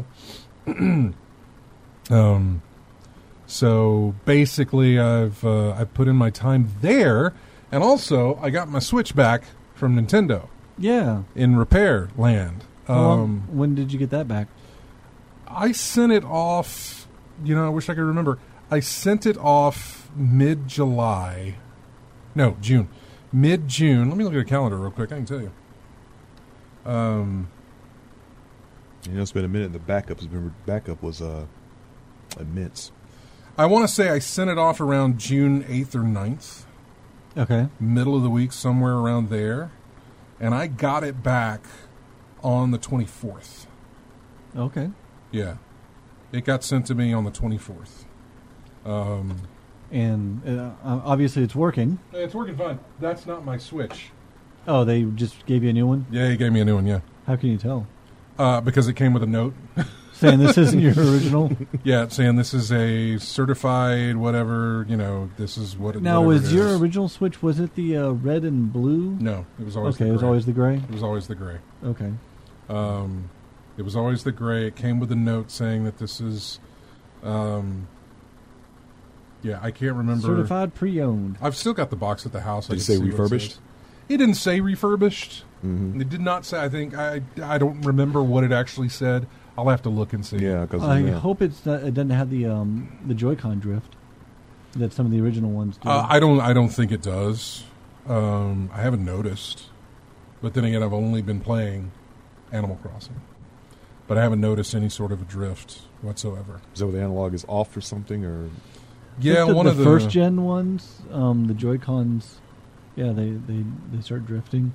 um, so basically, I've uh, I put in my time there, and also I got my Switch back from Nintendo Yeah. in repair land. How long- Um, when did you get that back? I sent it off. You know, I wish I could remember. I sent it off mid-July. No, June. Mid-June. Let me look at the calendar real quick. I can tell you. Um, You know, it's been a minute. The backup has been backup was uh, immense. I want to say I sent it off around June eighth or ninth. Okay. Middle of the week, somewhere around there. And I got it back on the twenty-fourth. Okay. Yeah. It got sent to me on the twenty-fourth. Um, And uh, obviously it's working. it's working fine. That's not my Switch. Oh, they just gave you a new one? Yeah, he gave me a new one, yeah. How can you tell? Uh, because it came with a note. Saying this isn't your original? Yeah, saying this is a certified whatever, you know, this is what it Now, whatever was it your is. original Switch, was it the uh, red and blue? No, it was always Okay, the it was gray. always the gray? It was always the gray. Okay. Um, it was always the gray. It came with a note saying that this is, um, yeah, I can't remember. Certified pre-owned. I've still got the box at the house. I Did it can say see what it refurbished? says. It didn't say refurbished. Mm-hmm. It did not say. I think I. I don't remember what it actually said. I'll have to look and see. Yeah, because I yeah. hope it's not, it doesn't have the um, the Joy-Con drift that some of the original ones do. Uh, I don't. I don't think it does. Um, I haven't noticed. But then again, I've only been playing Animal Crossing, but I haven't noticed any sort of a drift whatsoever. Is that where the analog is off or something, or Yeah, the, one the of the first gen ones, um, the Joy-Cons, yeah, they, they, they start drifting.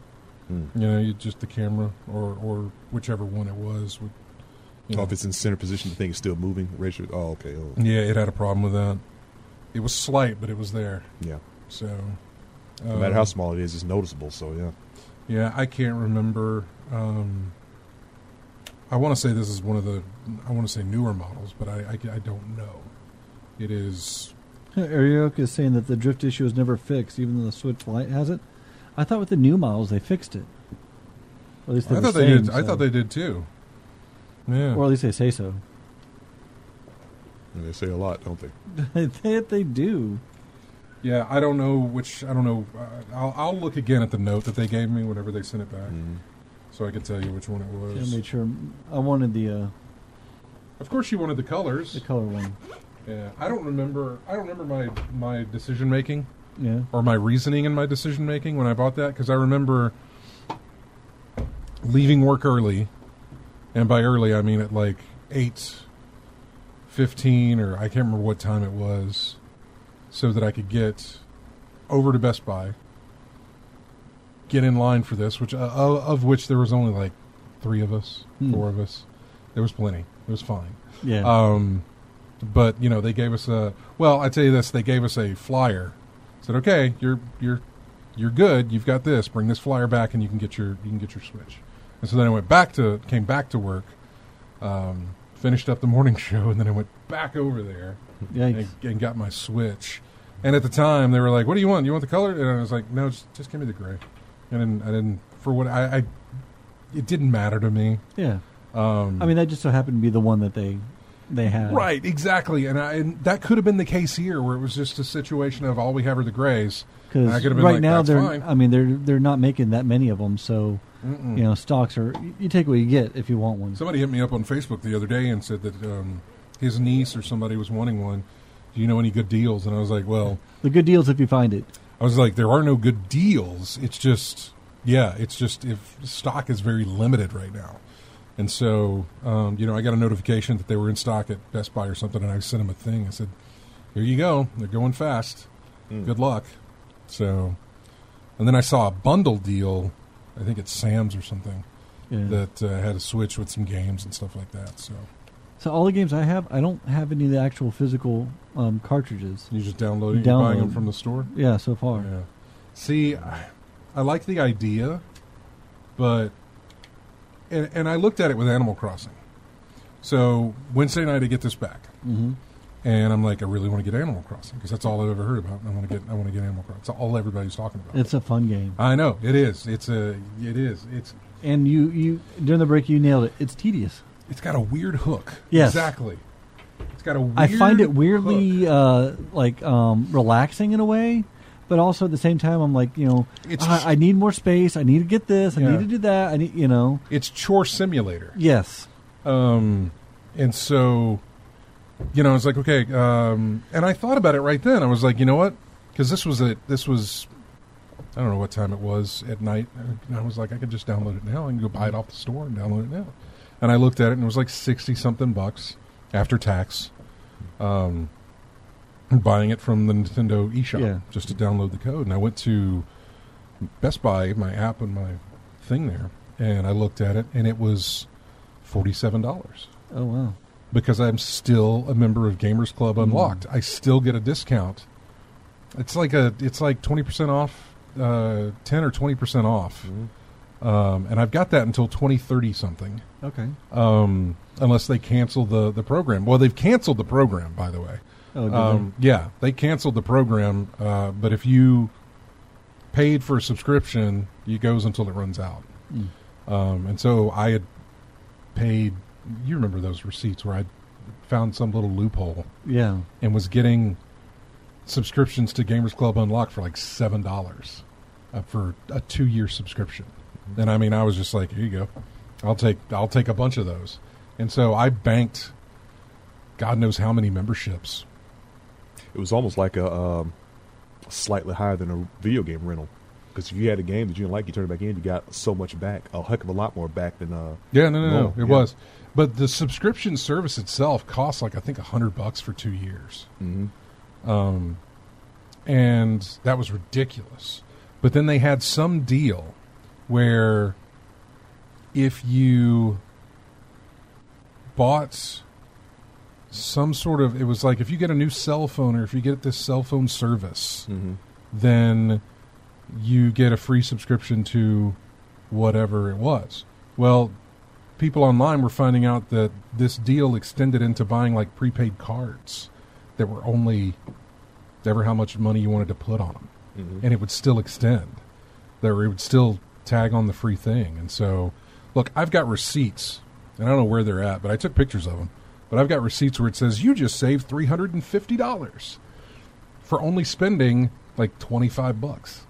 Mm. You know, you just the camera or, or whichever one it was. Would, you Oh, know. if it's in center position, the thing is still moving. Ratio. Oh, okay. Oh. Yeah, it had a problem with that. It was slight, but it was there. Yeah. So, No matter how um, small it is, it's noticeable. So yeah. Yeah, I can't remember. Um, I want to say this is one of the, I want to say newer models, but I, I, I don't know. It is, Ariok is saying that the drift issue is never fixed, even though the Switch Lite has it. I thought with the new models they fixed it. Or at least they I were thought they saying did. I so. thought they did too. Yeah. Or at least they say so. And they say a lot, don't they? they, they do. Yeah, I don't know which. I don't know. Uh, I'll, I'll look again at the note that they gave me whenever they sent it back, Mm. so I can tell you which one it I was. made sure. I wanted the uh, Of course, you wanted the colors. the color one. Yeah, I don't remember. I don't remember my my decision making Yeah. or my reasoning in my decision making when I bought that, because I remember leaving work early, and by early I mean at like eight fifteen, or I can't remember what time it was, so that I could get over to Best Buy, get in line for this, which uh, of which there was only like three of us, Hmm. four of us. There was plenty. It was fine. Yeah. Um, but you know, they gave us a. Well, I tell you this: they gave us a flyer. Said, "Okay, you're you're you're good. You've got this. Bring this flyer back, and you can get your you can get your Switch." And so then I went back to came back to work, um, finished up the morning show, and then I went back over there Yikes. and, and got my Switch. And at the time, they were like, "What do you want? You want the color?" And I was like, "No, just just give me the gray." And then I didn't for what I, I it didn't matter to me. Yeah. Um, I mean, that just so happened to be the one that they they had. Right, exactly, and, I, and that could have been the case here, where it was just a situation of all we have are the grays. And I Because could have been right like, now "That's they're. fine." I mean, they're they're not making that many of them, so Mm-mm. you know, stocks are. You take what you get if you want one. Somebody hit me up on Facebook the other day and said that um, his niece or somebody was wanting one. Do you know any good deals? And I was like, well, The good deals if you find it. I was like, there are no good deals. It's just, yeah, it's just if stock is very limited right now. And so, um, you know, I got a notification that they were in stock at Best Buy or something, and I sent them a thing. I said, here you go. They're going fast. Mm. Good luck. So, and then I saw a bundle deal, I think it's Sam's or something, Yeah. that uh, had a Switch with some games and stuff like that. So So all the games I have, I don't have any of the actual physical um, cartridges. you just download it, you're buying them Download. from the store? Yeah, so far. Yeah. See, I, I like the idea, but and, and I looked at it with Animal Crossing. So Wednesday night I get this back, Mm-hmm. and I'm like, I really want to get Animal Crossing because that's all I've ever heard about. I want to get, I want to get Animal Crossing. It's all everybody's talking about. It's a fun game, I know it is. It's a, it is. It's, and you you during the break you nailed it. It's tedious. it's got a weird hook. Yes. exactly. It's got a. Weird I find it weirdly hook. uh, like um, relaxing in a way, but also at the same time, I'm like, you know, It's- I, I need more space. I need to get this. I Yeah. need to do that. I need, you know, It's chore simulator. yes, Um, and so, you know, it's like, okay, um, and I thought about it right then. I was like, you know what? Because this was a, this was, I don't know what time it was at night. And I was like, I could just download it now. I can go buy it off the store and download it now. And I looked at it, and it was like sixty something bucks after tax. Um, buying it from the Nintendo eShop Yeah. just to download the code. And I went to Best Buy, my app and my thing there, and I looked at it, and it was forty-seven dollars. oh wow, Because I'm still a member of Gamers Club Mm. Unlocked. I still get a discount. It's like a it's like twenty percent off, uh, ten or twenty percent off. Mhm. Um, and I've got that until twenty thirty something. okay. Um, unless they cancel the, the program. Well, they've canceled the program, by the way. Oh, did Um, yeah, they canceled the program, uh, but if you paid for a subscription, it goes until it runs out. they? Mm. Um, and so I had paid, you remember those receipts where I found some little loophole Yeah, and was getting subscriptions to Gamers Club Unlocked for like seven dollars uh, for a two-year subscription. And I mean, I was just like, here you go. I'll take I'll take a bunch of those. And so I banked God knows how many memberships. It was almost like a um, slightly higher than a video game rental. Because if you had a game that you didn't like, you turn it back in, you got so much back, a heck of a lot more back than. Uh, Yeah, no, no, no, No, it yeah. was. But the subscription service itself costs like I think a hundred bucks for two years, mm-hmm. um, and that was ridiculous. But then they had some deal where if you bought some sort of, it was like if you get a new cell phone or if you get this cell phone service, Mm-hmm. then you get a free subscription to whatever it was. Well, people online were finding out that this deal extended into buying like prepaid cards that were only ever how much money you wanted to put on them. Mm-hmm. And it would still extend. There, it would still tag on the free thing. And so, look, I've got receipts, and I don't know where they're at, but I took pictures of them. But I've got receipts where it says you just saved three hundred fifty dollars for only spending like twenty-five bucks.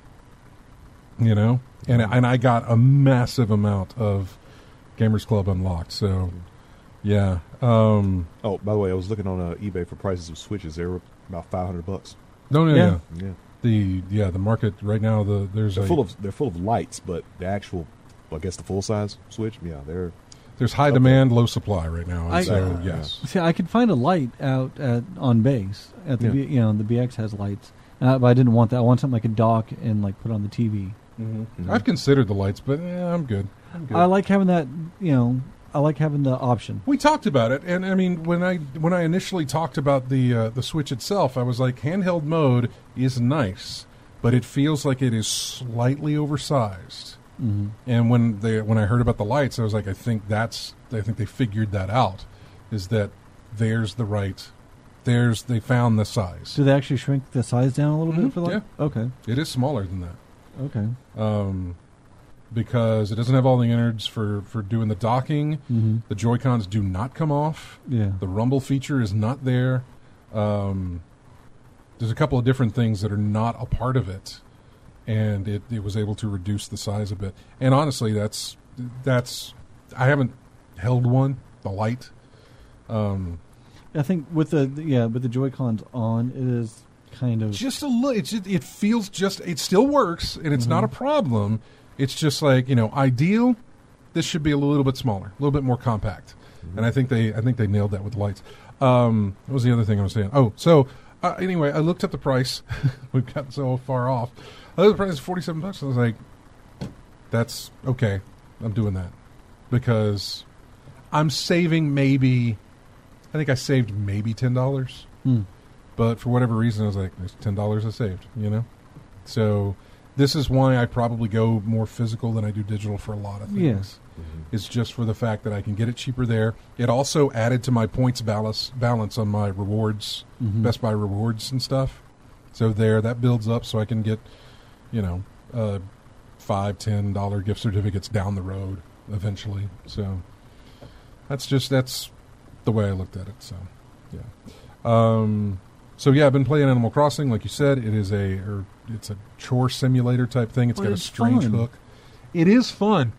You know? And, and I got a massive amount of Gamers Club unlocked. So, yeah. Um, Oh, by the way, I was looking on uh, eBay for prices of Switches. They were about five hundred bucks. no, no, Yeah. yeah. Yeah, The yeah, the market right now. The there's they're a, full of they're full of lights, but the actual, I guess the full size Switch, yeah, they're there's high Okay. demand, low supply right now. And I- so Yeah. yes, See, I could find a light out at on base at the Yeah. B, you know the B X has lights, uh, but I didn't want that. I want something I could dock and like put on the T V. Mhm. I've considered the lights, but yeah, I'm good. I'm good. I like having that. You know, I like having the option. We talked about it, and I mean, when I when I initially talked about the uh, the Switch itself, I was like, handheld mode is nice, but it feels like it is slightly oversized. Mm-hmm. And when they when I heard about the lights, I was like, I think that's I think they figured that out, is that there's the right, there's they found the size. Do they actually shrink the size down a little Mhm, bit for the light? Okay, It is smaller than that. okay. Um, because it doesn't have all the innards for, for doing the docking. Mm-hmm. The Joy-Cons do not come off. Yeah. The rumble feature is not there. Um, there's a couple of different things that are not a part of it, and it, it was able to reduce the size a bit. And honestly, that's that's I haven't held one, the light. Um, I think with the yeah with the Joy-Cons on, it is kind of just a little. It's just, it feels just. It still works, and it's not a problem. It's just like, you know, ideal. This should be a little bit smaller, a little bit more compact, and I think they I think they nailed that with the lights. Um, what was the other thing I was saying? Oh, so uh, anyway, I looked up the price. We've gotten so far off. I looked at the price is forty seven bucks. I was like, that's okay. I'm doing that because I'm saving maybe. I think I saved maybe ten dollars. Hmm. But for whatever reason, I was like, there's ten dollars I saved, you know? So this is why I probably go more physical than I do digital for a lot of things. Yes. It's just for the fact that I can get it cheaper there. It also added to my points balance, balance on my rewards, Mhm. Best Buy rewards and stuff. So there, that builds up so I can get, you know, uh, five, ten dollar gift certificates down the road eventually. So that's just, that's the way I looked at it. So, yeah. Um, so yeah, I've been playing Animal Crossing, like you said. It is a, or it's a chore simulator type thing. It's Well, got it's a strange fun. hook. It is fun.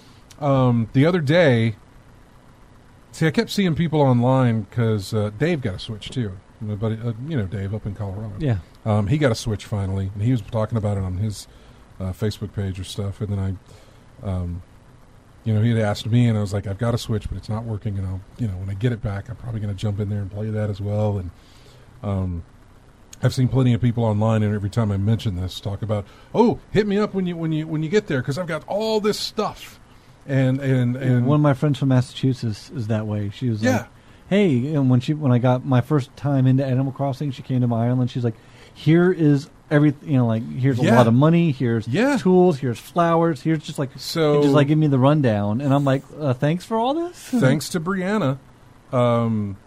Um, the other day, see, I kept seeing people online because uh, Dave got a Switch too. My buddy, uh, you know, Dave up in Colorado. Yeah. Um, he got a Switch finally, and he was talking about it on his uh, Facebook page or stuff. And then I, um, you know, he had asked me, and I was like, I've got a Switch, but it's not working. And I'll, you know, when I get it back, I'm probably going to jump in there and play that as well. And um, I've seen plenty of people online, and every time I mention this, talk about, oh, hit me up when you when you when you get there because I've got all this stuff. And and and One of my friends from Massachusetts is that way. She was Yeah. like, "Hey," and when she when I got my first time into Animal Crossing, she came to my island. She's like, "Here is everything. You know, like here's a Yeah. lot of money. Here's Yeah. tools. Here's flowers. Here's just like So- just like give me the rundown." And I'm like, uh, "Thanks for all this." thanks to Brianna, um,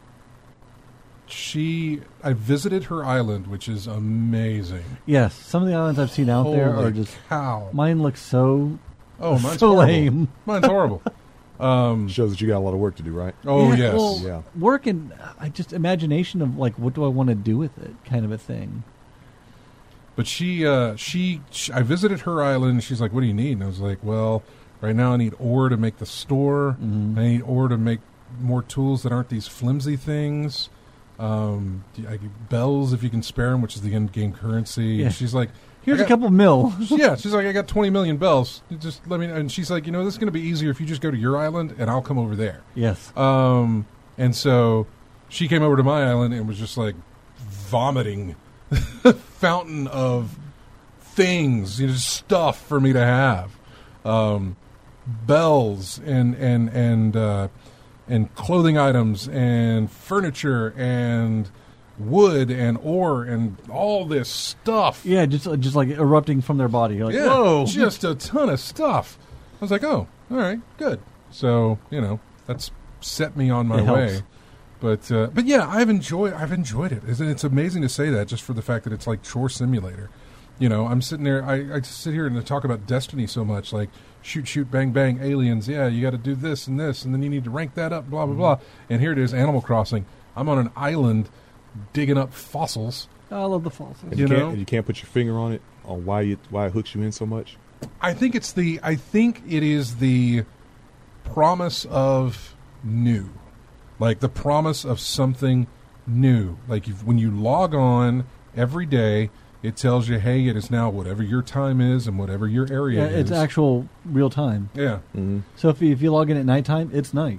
she I visited her island, which is amazing. Yes, some of the islands I've seen out there Holy are just. cow. Mine looks so. Oh, mine's so horrible. lame. Mine's horrible. Um, shows that you got a lot of work to do, right? oh Yeah, yes. well, Yeah. Work and I just imagination of like what do I want to do with it, kind of a thing. But she, uh, she, she, I visited her island. And she's like, "What do you need?" And I was like, "Well, right now I need ore to make the store. Mhm. I need ore to make more tools that aren't these flimsy things. Um, I get bells if you can spare them, which is the in-game currency." Yeah. And she's like, Here's I a got- couple mil. yeah, she's like, "I got twenty million bells. You just let me." And she's like, "You know, this is going to be easier if you just go to your island, and I'll come over there." Yes. Um, and so she came over to my island and was just like vomiting fountain of things, you know, stuff for me to have. um, bells and and and uh, and clothing items and furniture and wood and ore and all this stuff. Yeah, just just like erupting from their body. You're like, Yeah, whoa. just a ton of stuff. I was like, oh, all right, good. So, you know, that's set me on my It helps. way. But uh, but yeah, I've enjoyed I've enjoyed it. It's, it's amazing to say that just for the fact that it's like chore simulator. You know, I'm sitting there, I, I sit here and talk about Destiny so much, like shoot, shoot, bang, bang, aliens. Yeah, you got to do this and this, and then you need to rank that up, blah, blah, blah. And here it is, Animal Crossing. I'm on an island digging up fossils. I love the fossils. And You you, can't, know? and you can't put your finger on it on why you why it hooks you in so much. I think it's the, I think it is the promise of new. Like the promise of something new. Like if, when you log on every day, it tells you, hey, it is now whatever your time is and whatever your area Yeah, is. it's actual real time. Yeah. Mm-hmm. So if you, if you log in at nighttime, it's night.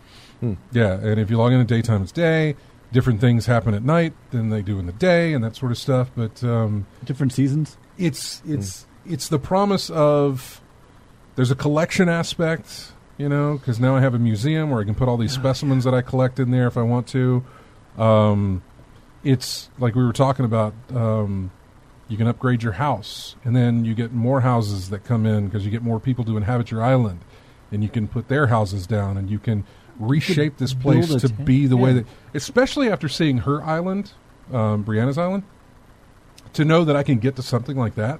Yeah, and if you log in at daytime, it's day. Different things happen at night than they do in the day and that sort of stuff. But um, Different seasons. it's it's it's the promise of there's a collection aspect, you know, because now I have a museum where I can put all these specimens that I collect in there if I want to. Um, it's like we were talking about. Um, you can upgrade your house, and then you get more houses that come in because you get more people to inhabit your island, and you can put their houses down, and you can reshape this place build a to tent, be the way yeah. that, especially after seeing her island, um, Brianna's island, to know that I can get to something like that.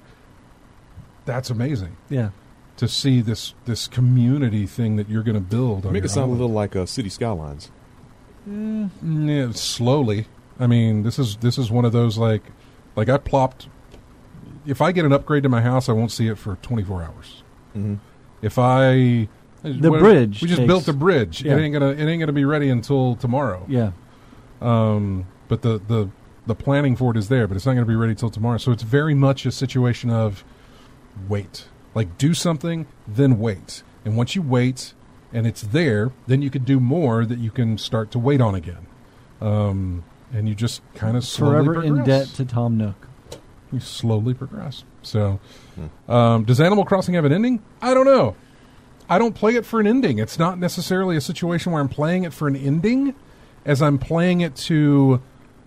That's amazing Yeah. to see this this community thing that you're going to build. On Make your it sound island. a little like uh, City Skylines. Mm, yeah, slowly. I mean, this is this is one of those like like I plopped. If I get an upgrade to my house, I won't see it for twenty-four hours. Mm-hmm. If I The what- bridge we just takes- built the bridge. Yeah. It ain't gonna it ain't gonna be ready until tomorrow. Yeah. Um, but the, the the planning for it is there, but it's not going to be ready till tomorrow. So it's very much a situation of wait, like do something, then wait, and once you wait and it's there, then you can do more that you can start to wait on again. Um, and you just kind of slowly Forever in progress. debt to Tom Nook. You slowly progress. So, um, does Animal Crossing have an ending? I don't know. I don't play it for an ending. It's not necessarily a situation where I'm playing it for an ending, as I'm playing it to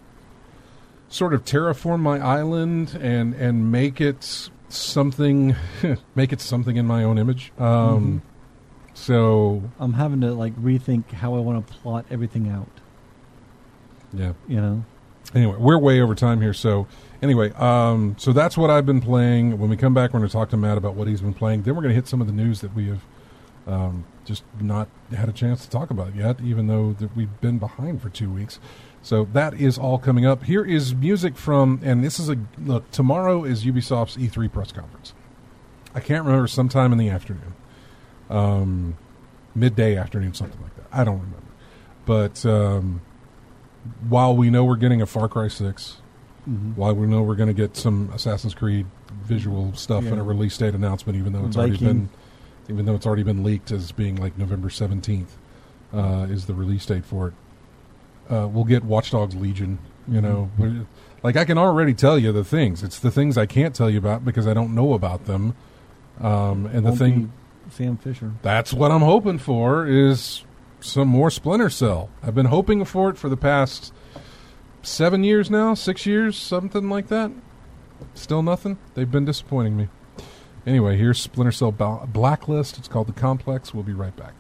sort of terraform my island and and make it something, make it something in my own image. Um, Mm-hmm. So, I'm having to like rethink how I want to plot everything out. yeah. You know. Anyway, we're way over time here. So, anyway, um, so that's what I've been playing. When we come back, we're going to talk to Matt about what he's been playing. Then we're going to hit some of the news that we have um, just not had a chance to talk about yet, even though that we've been behind for two weeks. So that is all coming up. Here is music from, and this is a look. Tomorrow is Ubisoft's E three press conference. I can't remember, sometime in the afternoon, um, midday afternoon, something like that. I don't remember, but. Um, While we know we're getting a Far Cry six, Mm-hmm. while we know we're going to get some Assassin's Creed visual stuff Yeah. and a release date announcement, even though it's Viking. already been, even though it's already been leaked as being like November seventeenth, uh, is the release date for it. Uh, we'll get Watch Dogs Legion. You know, Mm-hmm. like I can already tell you the things. It's the things I can't tell you about because I don't know about them. Um, and the Won't thing be Sam Fisher. that's what I'm hoping for is some more Splinter Cell. I've been hoping for it for the past seven years now, six years, something like that. Still nothing. They've been disappointing me. Anyway, here's Splinter Cell Ba- Blacklist. It's called The Complex. We'll be right back.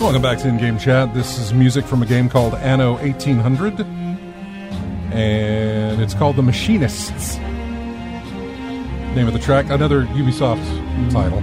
Welcome back to In-Game Chat. This is music from a game called Anno eighteen hundred, and it's called The Machinists. Name of the track, another Ubisoft mm-hmm. title.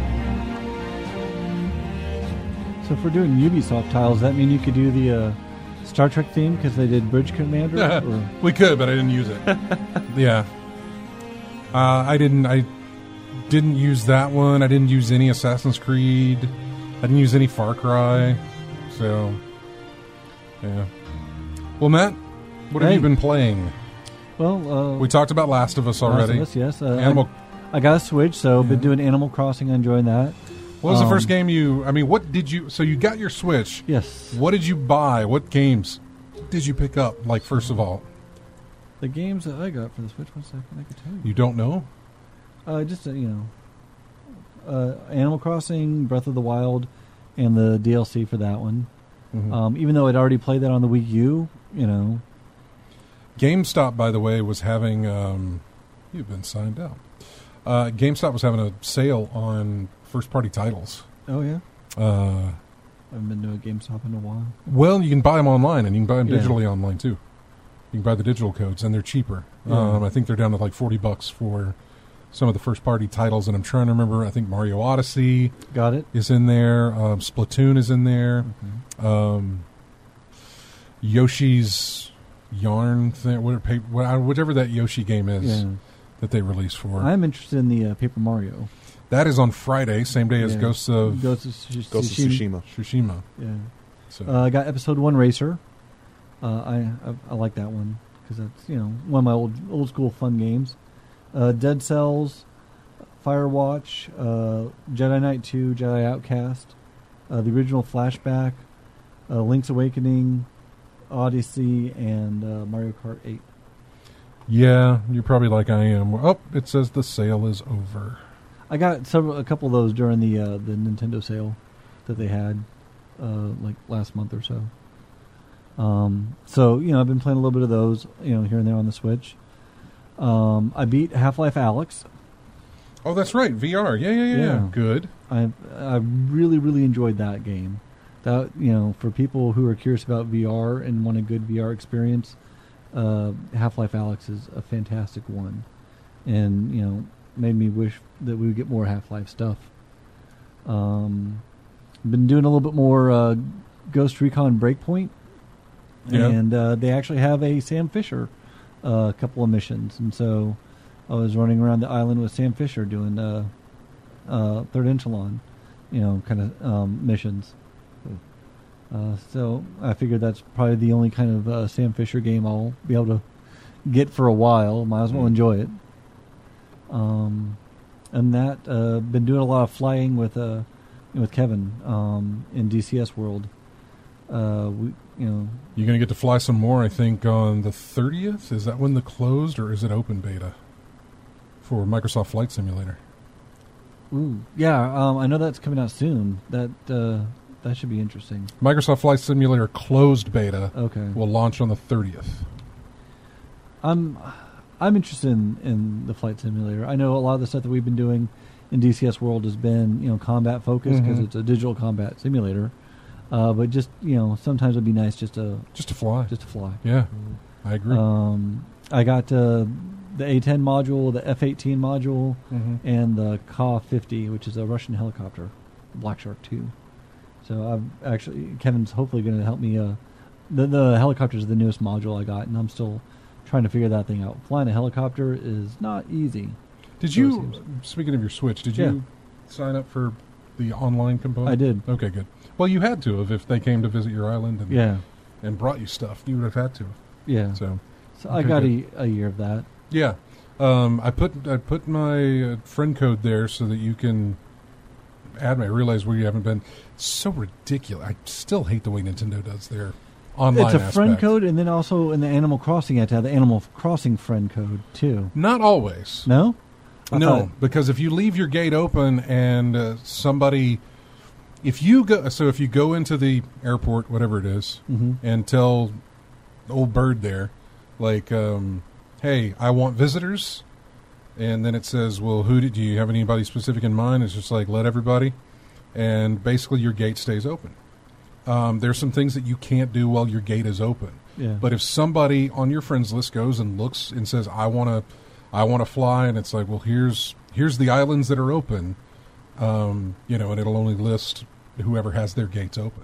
So if we're doing Ubisoft titles, does that mean you could do the uh, Star Trek theme because they did Bridge Commander? Or? We could, but I didn't use it. Yeah. Uh, I didn't I didn't use that one. I didn't use any Assassin's Creed. I didn't use any Far Cry. So, yeah. Well, Matt, what have hey. you been playing? Well, uh, we talked about Last of Us already. Last of Us, yes. Uh, Animal. I, I got a Switch, so yeah. been doing Animal Crossing, enjoying that. What was um, the first game you... I mean, what did you... So you got your Switch. Yes. What did you buy? What games did you pick up, like, first of all? The games that I got for the Switch, one second, I can tell you. You don't know? Uh, just, uh, you know... Uh, Animal Crossing, Breath of the Wild, and the D L C for that one. Mm-hmm. Um, even though I'd already played that on the Wii U, you know... GameStop, by the way, was having... Um, you've been signed out. Uh, GameStop was having a sale on first-party titles. Oh, yeah? Uh, I haven't been to a GameStop in a while. Well, you can buy them online, and you can buy them yeah. digitally online, too. You can buy the digital codes, and they're cheaper. Yeah. Um, I think they're down to like forty bucks for some of the first-party titles, and I'm trying to remember, I think Mario Odyssey Got it. is in there. Um, Splatoon is in there. Mm-hmm. Um, Yoshi's Yarn thing, whatever that Yoshi game is. Yeah. That they released for. I'm interested in the uh, Paper Mario. That is on Friday, same day as yeah. Ghosts of Ghosts of Tsushima. Ghosts of Tsushima. Tsushima. Yeah. So. Uh, I got Episode One Racer. Uh, I, I I like that one because that's you know one of my old old school fun games. Uh, Dead Cells, Firewatch, uh, Jedi Knight Two, Jedi Outcast, uh, the original Flashback, uh, Link's Awakening, Odyssey, and uh, Mario Kart Eight. Yeah, you're probably like I am. Oh, it says the sale is over. I got several, a couple of those during the uh, the Nintendo sale that they had, uh, like last month or so. Um, so you know, I've been playing a little bit of those, you know, here and there on the Switch. Um, I beat Half-Life Alyx. Oh, that's right, V R. Yeah, yeah, yeah. yeah. Good. I I really really enjoyed that game. That you know, for people who are curious about V R and want a good V R experience. Uh, Half-Life Alyx is a fantastic one, and you know, made me wish that we would get more Half-Life stuff. Um, been doing a little bit more uh, Ghost Recon Breakpoint, yeah. and uh, they actually have a Sam Fisher uh, couple of missions, and so I was running around the island with Sam Fisher doing uh, uh, Third Echelon, you know, kind of um, missions. Uh, so I figured that's probably the only kind of uh, Sam Fisher game I'll be able to get for a while. Might as well mm. enjoy it. Um, and that uh, been doing a lot of flying with uh, with Kevin um, in D C S World. Uh, we, you know, you're gonna get to fly some more. I think on the thirtieth. Is that when the closed or is it open beta for Microsoft Flight Simulator? Ooh, yeah. Um, I know that's coming out soon. That. Uh, That should be interesting. Microsoft Flight Simulator closed beta okay. will launch on the thirtieth. I'm I'm interested in, in the Flight Simulator. I know a lot of the stuff that we've been doing in D C S World has been you know combat focused because mm-hmm. it's a digital combat simulator. Uh, but just you know sometimes it'd be nice just to just to fly. Just to fly. Yeah, mm-hmm. I agree. Um, I got uh, the A ten module, the F eighteen module, mm-hmm. and the Ka fifty, which is a Russian helicopter, Black Shark two. So I've actually Kevin's hopefully going to help me. Uh, the the helicopter is the newest module I got, and I'm still trying to figure that thing out. Flying a helicopter is not easy. Did you? Speaking of your Switch, did you yeah. sign up for the online component? I did. Okay, good. Well, you had to have if they came to visit your island and yeah. and brought you stuff. You would have had to. Yeah. So, so okay, I got a, a year of that. Yeah. Um, I put I put my uh, friend code there so that you can add me. I realize where you haven't been. It's so ridiculous. I still hate the way Nintendo does their online It's a aspect. friend code, and then also in the Animal Crossing, you have to have the Animal Crossing friend code, too. Not always. No? I no, thought, because if you leave your gate open and uh, somebody... If you go... So if you go into the airport, whatever it is, mm-hmm. and tell old bird there, like, um, hey, I want visitors... And then it says, well, who did, do you have anybody specific in mind? It's just like, let everybody. And basically your gate stays open. Um, there's some things that you can't do while your gate is open. Yeah. But if somebody on your friends list goes and looks and says, "I want to, I want to fly," and it's like, well, here's here's the islands that are open, um, you know, and it'll only list whoever has their gates open.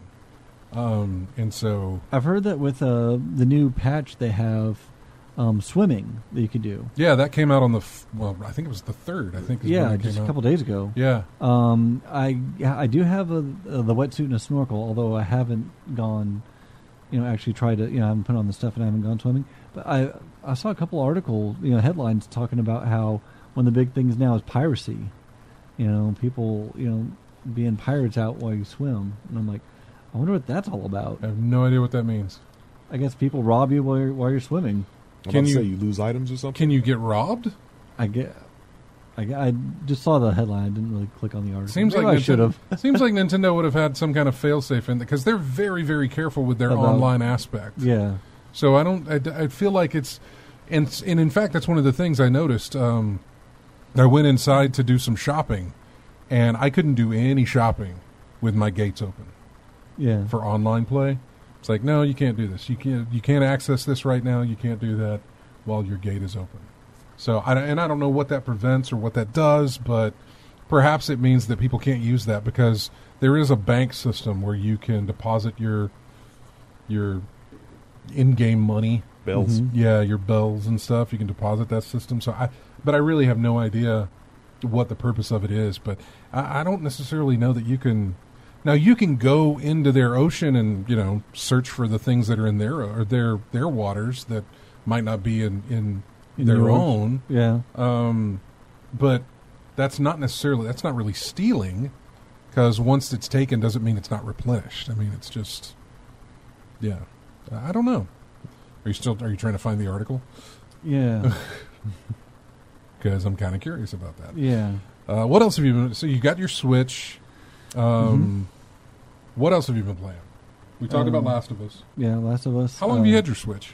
Um, and so I've heard that with uh, the new patch they have um, swimming that you could do. yeah, that came out on the f- well, I think it was the third. I think is Yeah, when it just came a out. couple days ago. Yeah, Um, I I do have a, a the wetsuit and a snorkel, although I haven't gone, you know, actually tried to, you know, I haven't put on the stuff and I haven't gone swimming. But I I saw a couple article, you know, headlines talking about how one of the big things now is piracy. You know, people, you know, being pirates out while you swim, and I'm like, I wonder what that's all about. I have no idea what that means. I guess people rob you while you're, while you're swimming. I'm Can about to you- say you lose items or something? Can you get robbed? I get. I, I just saw the headline. I didn't really click on the article. Seems Maybe like I should Nintendo, have. seems like Nintendo would have had some kind of failsafe in it because they're very, very careful with their About- online aspect. Yeah. So I don't. I, I feel like it's, and and in fact, that's one of the things I noticed. Um, I went inside to do some shopping, and I couldn't do any shopping with my gates open Yeah. for online play. It's like, no, you can't do this. You can't. You can't access this right now. You can't do that while your gate is open. So I don't- and I don't know what that prevents or what that does, but perhaps it means that people can't use that because there is a bank system where you can deposit your your in-game money. Bells. Mhm. Yeah, your bells and stuff. You can deposit that system. So I, but I really have no idea what the purpose of it is. But I, I don't necessarily know that you can. Now you can go into their ocean and you know search for the things that are in their or their their waters that might not be in in, In their yours. own. Yeah. Um, but that's not necessarily that's not really stealing because once it's taken doesn't mean it's not replenished. I mean it's just yeah. I don't know. Are you still? Are you trying to find the article? Yeah. Because I'm kind of curious about that. Yeah. Uh, what else have you been? So you got your Switch. Um, What else have you been playing? We talked about Um, Last of Us. Yeah. Last of Us. How long uh, have you had your Switch?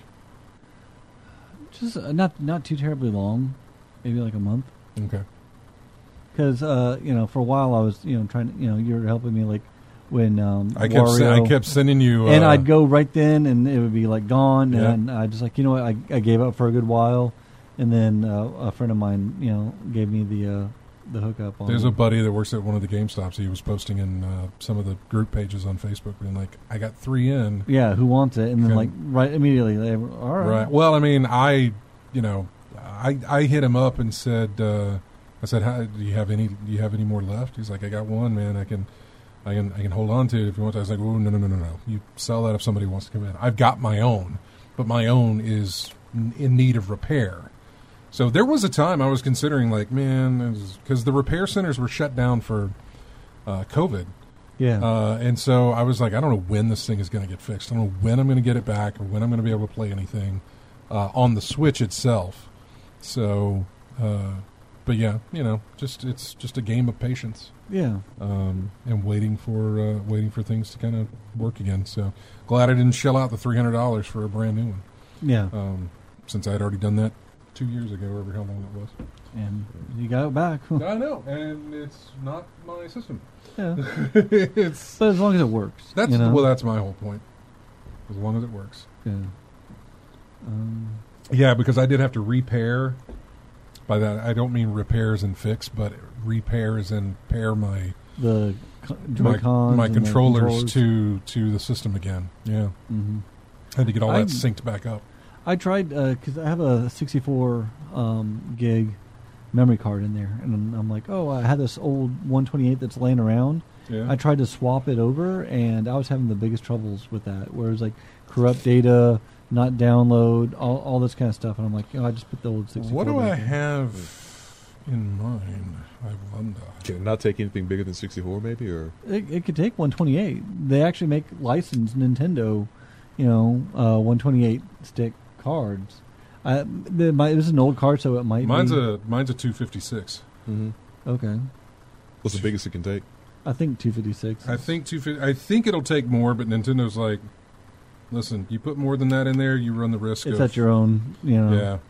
Just uh, not not too terribly long, maybe like a month. Okay. Because uh, you know, for a while I was you know trying to you know you were helping me like when um, I kept sen- Wario, I kept sending you, uh, and I'd go right then and it would be like gone, Yeah. and I just like you know what I, I gave up for a good while, and then uh, a friend of mine you know gave me the uh, the hookup on. There's it. a buddy that works at one of the GameStops. He was posting in uh, some of the group pages on Facebook, being like, "I got three in." Yeah, who wants it? And then Can- like right immediately they were all right. Right. Well, I mean, I, you know, I I hit him up and said, uh, I said, How, "Do you have any? Do you have any more left?" He's like, "I got one, man. I can, I can, I can hold on to it if you want to." I was like, "Oh, no, no, no, no, no. You sell that if somebody wants to come in. I've got my own, but my own is n- in need of repair." So there was a time I was considering, like, man, because the repair centers were shut down for uh, COVID. Yeah. Uh, and so I was like, I don't know when this thing is going to get fixed. I don't know when I'm going to get it back or when I'm going to be able to play anything uh, on the Switch itself. So, uh, but yeah, you know, just it's just a game of patience yeah. um, and waiting for uh, waiting for things to kind of work again. So glad I didn't shell out the three hundred dollars for a brand new one Yeah. um, since I had already done that two years ago, or how long it was. And you got it back. I know, and it's not my system. Yeah. it's But as long as it works. that's you know? well, that's my whole point. As long as it works. Yeah. Um, Yeah, because I did have to repair. By that, I don't mean repairs and fix, but repairs and pair my the co- my, Joy-Cons my and the controllers, controllers. to to the system again. Yeah, Mhm. had to get all I- that synced back up. I tried because I have a sixty-four um, gig memory card in there, and I'm like, oh, I had this old one twenty-eight that's laying around. Yeah, I tried to swap it over, and I was having the biggest troubles with that. Where it was like corrupt data, not download, all, all this kind of stuff, and I'm like, oh, I just put the old sixty-four. what do I back in. have in mind? I wonder. Can it not take anything bigger than sixty-four, maybe? Or It, it could take one twenty-eight. They actually make licensed Nintendo, you know, uh, one twenty-eight stick cards. I, the, my, this is an old card, so it might Mine's be. a mine's a two fifty-six. mm-hmm. Okay. What's the biggest it can take? I think two fifty-six. I think two fifty. I think it'll take more, but Nintendo's like, listen, you put more than that in there, you run the risk It's of at your own, you know. yeah.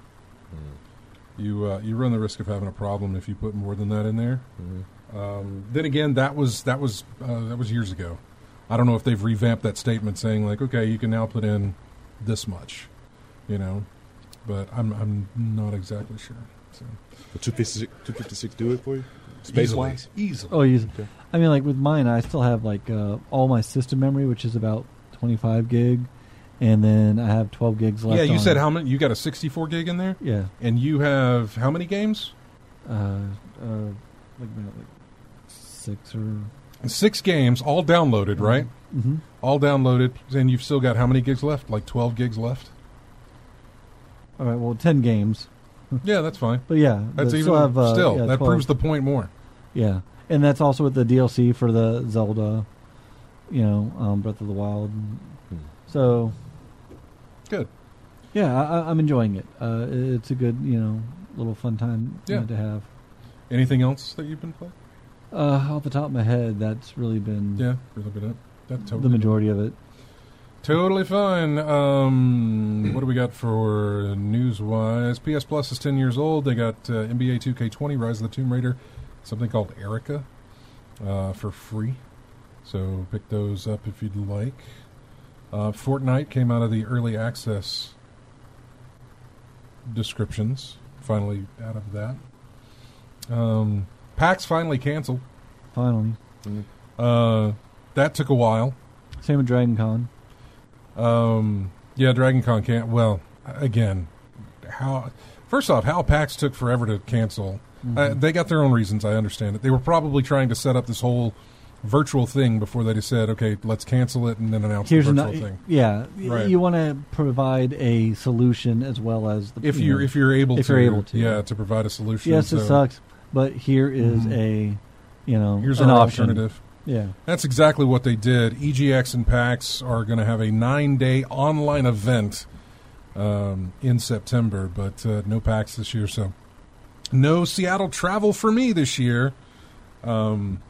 You uh, you run the risk of having a problem if you put more than that in there. Mm-hmm. Um, then again, that was that was uh, that was years ago. I don't know if they've revamped that statement saying like, okay, you can now put in this much, you know, but I'm I'm not exactly sure. So. The two fifty-six do it for you? Easily. Space-wise? Easily. Oh, easy. Okay. I mean, like with mine, I still have like uh, all my system memory, which is about twenty-five gig, and then I have twelve gigs left. Yeah, you on said it. how many? You got a sixty-four gig in there, Yeah. and you have how many games? Uh, uh, like about like six or. Six games, all downloaded, right? Mm-hmm. All downloaded, and you've still got how many gigs left? Like twelve gigs left. All right. Well, ten games. Yeah, that's fine. But yeah, That's but even still have, uh, still yeah, that twelve. proves the point more. Yeah, and that's also with the D L C for the Zelda, you know, um, Breath of the Wild. Hmm. So, Good. yeah, I, I'm enjoying it. Uh, it's a good, you know, little fun time you Yeah. know, to have. Anything else that you've been playing? Uh, off the top of my head, that's really been Yeah, really been it. That totally the majority of it. Totally fine. Um, what do we got for news-wise? P S Plus is ten years old. They got uh, N B A two K twenty, Rise of the Tomb Raider, something called Erica uh, for free. So pick those up if you'd like. Uh, Fortnite came out of the early access descriptions. Finally out of that. Um, PAX finally canceled. Finally, Uh, that took a while. same with Dragon Con. Um, yeah, Dragon Con can't. Well, again, how? First off, how PAX took forever to cancel. Mm-hmm. Uh, they got their own reasons. I understand it. They were probably trying to set up this whole virtual thing before they just said, "Okay, let's cancel it," and then announce Here's the an, virtual thing. yeah, y- Right. you want to provide a solution as well as the If you you're know, if you're able if to, you're able to. yeah, to provide a solution. yes, so it sucks, but here is Mhm. a, you know, Here's an our option. alternative. Yeah. That's exactly what they did. E G X and PAX are going to have a nine-day online event um, in September, but uh, no PAX this year, so no Seattle travel for me this year, um,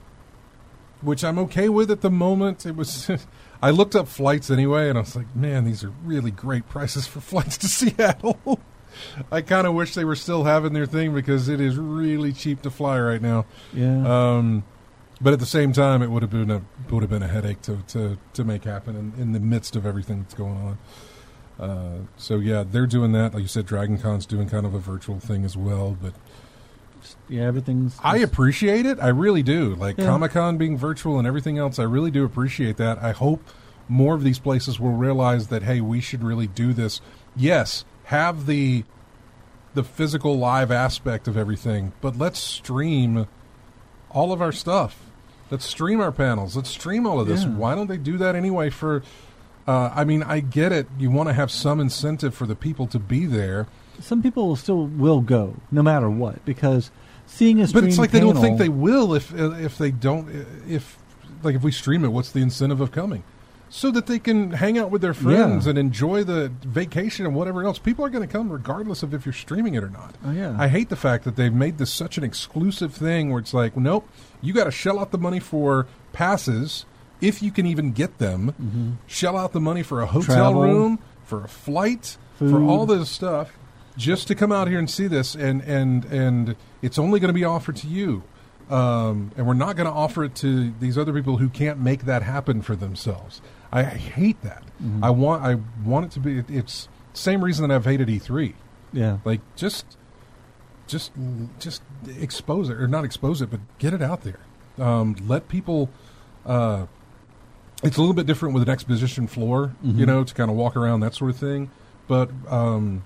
which I'm okay with at the moment. It was I looked up flights anyway, and I was like, man, these are really great prices for flights to Seattle. I kind of wish they were still having their thing because it is really cheap to fly right now. Yeah. Um, but at the same time, it would have been a would have been a headache to, to, to make happen in, in the midst of everything that's going on. Uh, so yeah, they're doing that. Like you said, Dragon Con's doing kind of a virtual thing as well. But yeah, everything's. I appreciate it. I really do. Like Yeah. Comic-Con being virtual and everything else, I really do appreciate that. I hope more of these places will realize that, hey, we should really do this. Yes, have the the physical live aspect of everything, but let's stream all of our stuff. Let's stream our panels. Let's stream all of this. Yeah. Why don't they do that anyway? For, uh, I mean, I get it. You want to have some incentive for the people to be there, Some people still will go no matter what because seeing a but stream it's like panel, they don't think they will if if they don't if like if we stream it. What's the incentive of coming? So that they can hang out with their friends Yeah. and enjoy the vacation and whatever else. People are going to come regardless of if you're streaming it or not. Oh, yeah. I hate the fact that they've made this such an exclusive thing where it's like, nope, you got to shell out the money for passes if you can even get them. Mm-hmm. Shell out the money for a hotel Travel. room, for a flight, for Food. all this stuff, just to come out here and see this. And and and it's only going to be offered to you. Um, and we're not going to offer it to these other people who can't make that happen for themselves. I hate that. Mhm. I want I want it to be. It's the same reason that I've hated E three. Yeah. Like just, just, just expose it or not expose it, but get it out there. Um, let people. Uh, it's a little bit different with an exposition floor, Mhm. you know, to kind of walk around that sort of thing. But um,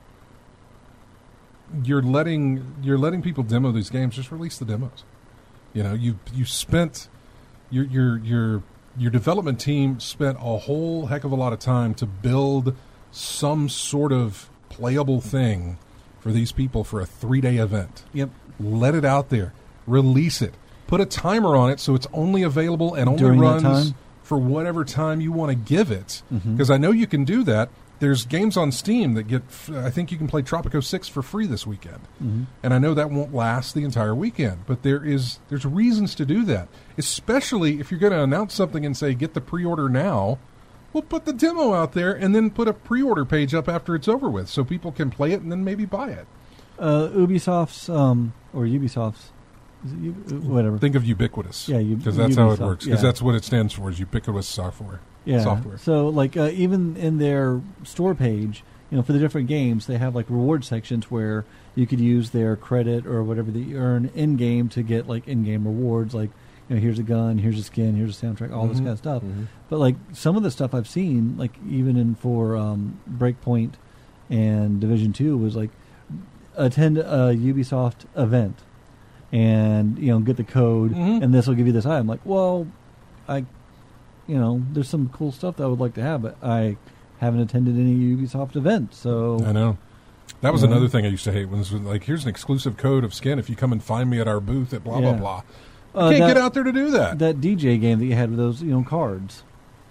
you're letting you're letting people demo these games. Just release the demos. You know, you you spent your your your your development team spent a whole heck of a lot of time to build some sort of playable thing for these people for a three-day event. Yep. Let it out there. Release it. Put a timer on it so it's only available and only During that runs time? for whatever time you want to give it. Mhm. Because I know you can do that. There's games on Steam that get, f- I think you can play Tropico six for free this weekend. Mhm. And I know that won't last the entire weekend, but there is there's reasons to do that. Especially if you're going to announce something and say get the pre-order now, we'll put the demo out there and then put a pre-order page up after it's over with so people can play it and then maybe buy it. Uh, Ubisoft's um, or Ubisoft's Is it U- whatever. Think of ubiquitous. Yeah, u- because that's how it Ubisoft, works. Because yeah. that's what it stands for, is ubiquitous software. Yeah. Software. So, like, uh, even in their store page, you know, for the different games, they have like reward sections where you could use their credit or whatever that you earn in game to get like in game rewards. Like, you know, here's a gun, here's a skin, here's a soundtrack, all this Mhm. kind of stuff. Mhm. But like some of the stuff I've seen, like even in for um, Breakpoint and Division Two, was like attend a Ubisoft event and you know get the code, Mhm. and this will give you this item. Like, well, I, you know, there's some cool stuff that I would like to have, but I haven't attended any Ubisoft event, so I know. That was Yeah. another thing I used to hate, when it was like, here's an exclusive code of skin if you come and find me at our booth at blah, Yeah. blah, blah. Uh, You can't that- get out there to do that. that D J game that you had with those, you know, cards.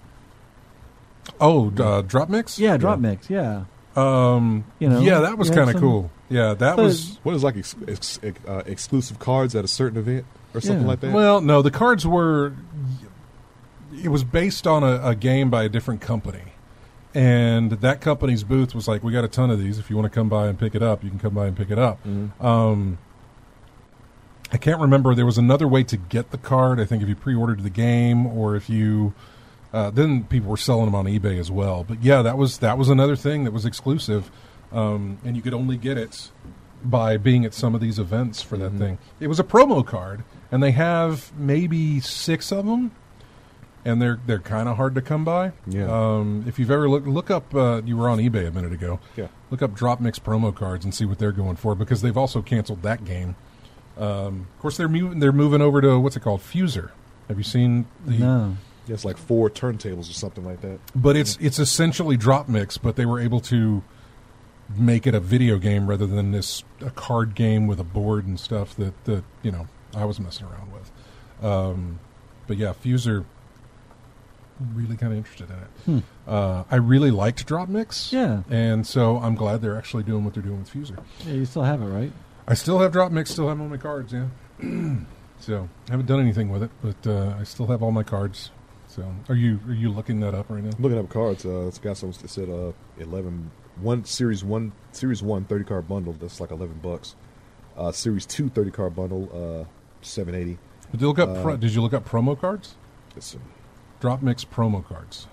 oh, uh, Drop Mix? Yeah, Drop Mix. Yeah, Um, You know, yeah, that was you have kind of some- cool. Yeah, that But- was... What is like ex- ex- ex- uh, exclusive cards at a certain event or something Yeah. like that? Well, no, the cards were... It was based on a, a game by a different company. And that company's booth was like, we got a ton of these. If you want to come by and pick it up, you can come by and pick it up. Mhm. Um, I can't remember. There was another way to get the card. I think if you pre-ordered the game, or if you... Uh, then people were selling them on eBay as well. But yeah, that was that was another thing that was exclusive. Um, and you could only get it by being at some of these events for that Mhm. thing. It was a promo card, and they have maybe six of them, and they're they're kind of hard to come by. Yeah. Um, if you've ever look look up, uh, you were on eBay a minute ago. Yeah. Look up Drop Mix promo cards and see what they're going for, because they've also canceled that game. Um, of course, they're moving. They're moving over to what's it called, Fuser. Have you seen the? no. Yeah, it's like four turntables or something like that. But it's it's essentially Drop Mix, but they were able to make it a video game rather than this a card game with a board and stuff that, that you know I was messing around with. Um, but yeah, Fuser, really kind of interested in it. Hmm. Uh, I really liked Drop Mix, Yeah. and so I'm glad they're actually doing what they're doing with Fuser. Yeah, you still have it, right? I still have Drop Mix, still have all my cards, yeah. So I haven't done anything with it, but uh, I still have all my cards. So are you are you looking that up right now? I'm looking up cards. Uh, it's got some. It said uh, eleven. One series one series one thirty card bundle. That's like eleven bucks. Uh, series two thirty card bundle. Uh, seven eighty. Did you look up? Uh, Pro, did you look up promo cards? Listen, Drop Mix promo cards.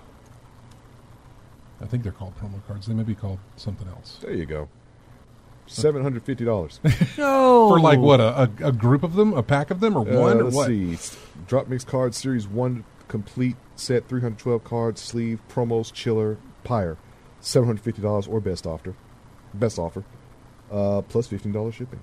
I think they're called promo cards. They may be called something else. there you go. Seven hundred fifty dollars. No. For like what a, a, a group of them, a pack of them, or Uh, one, or let's what? see. Drop Mix cards series one complete set three hundred twelve cards sleeve promos chiller pyre seven hundred fifty dollars or best offer. Best offer. Uh, plus fifteen dollars shipping.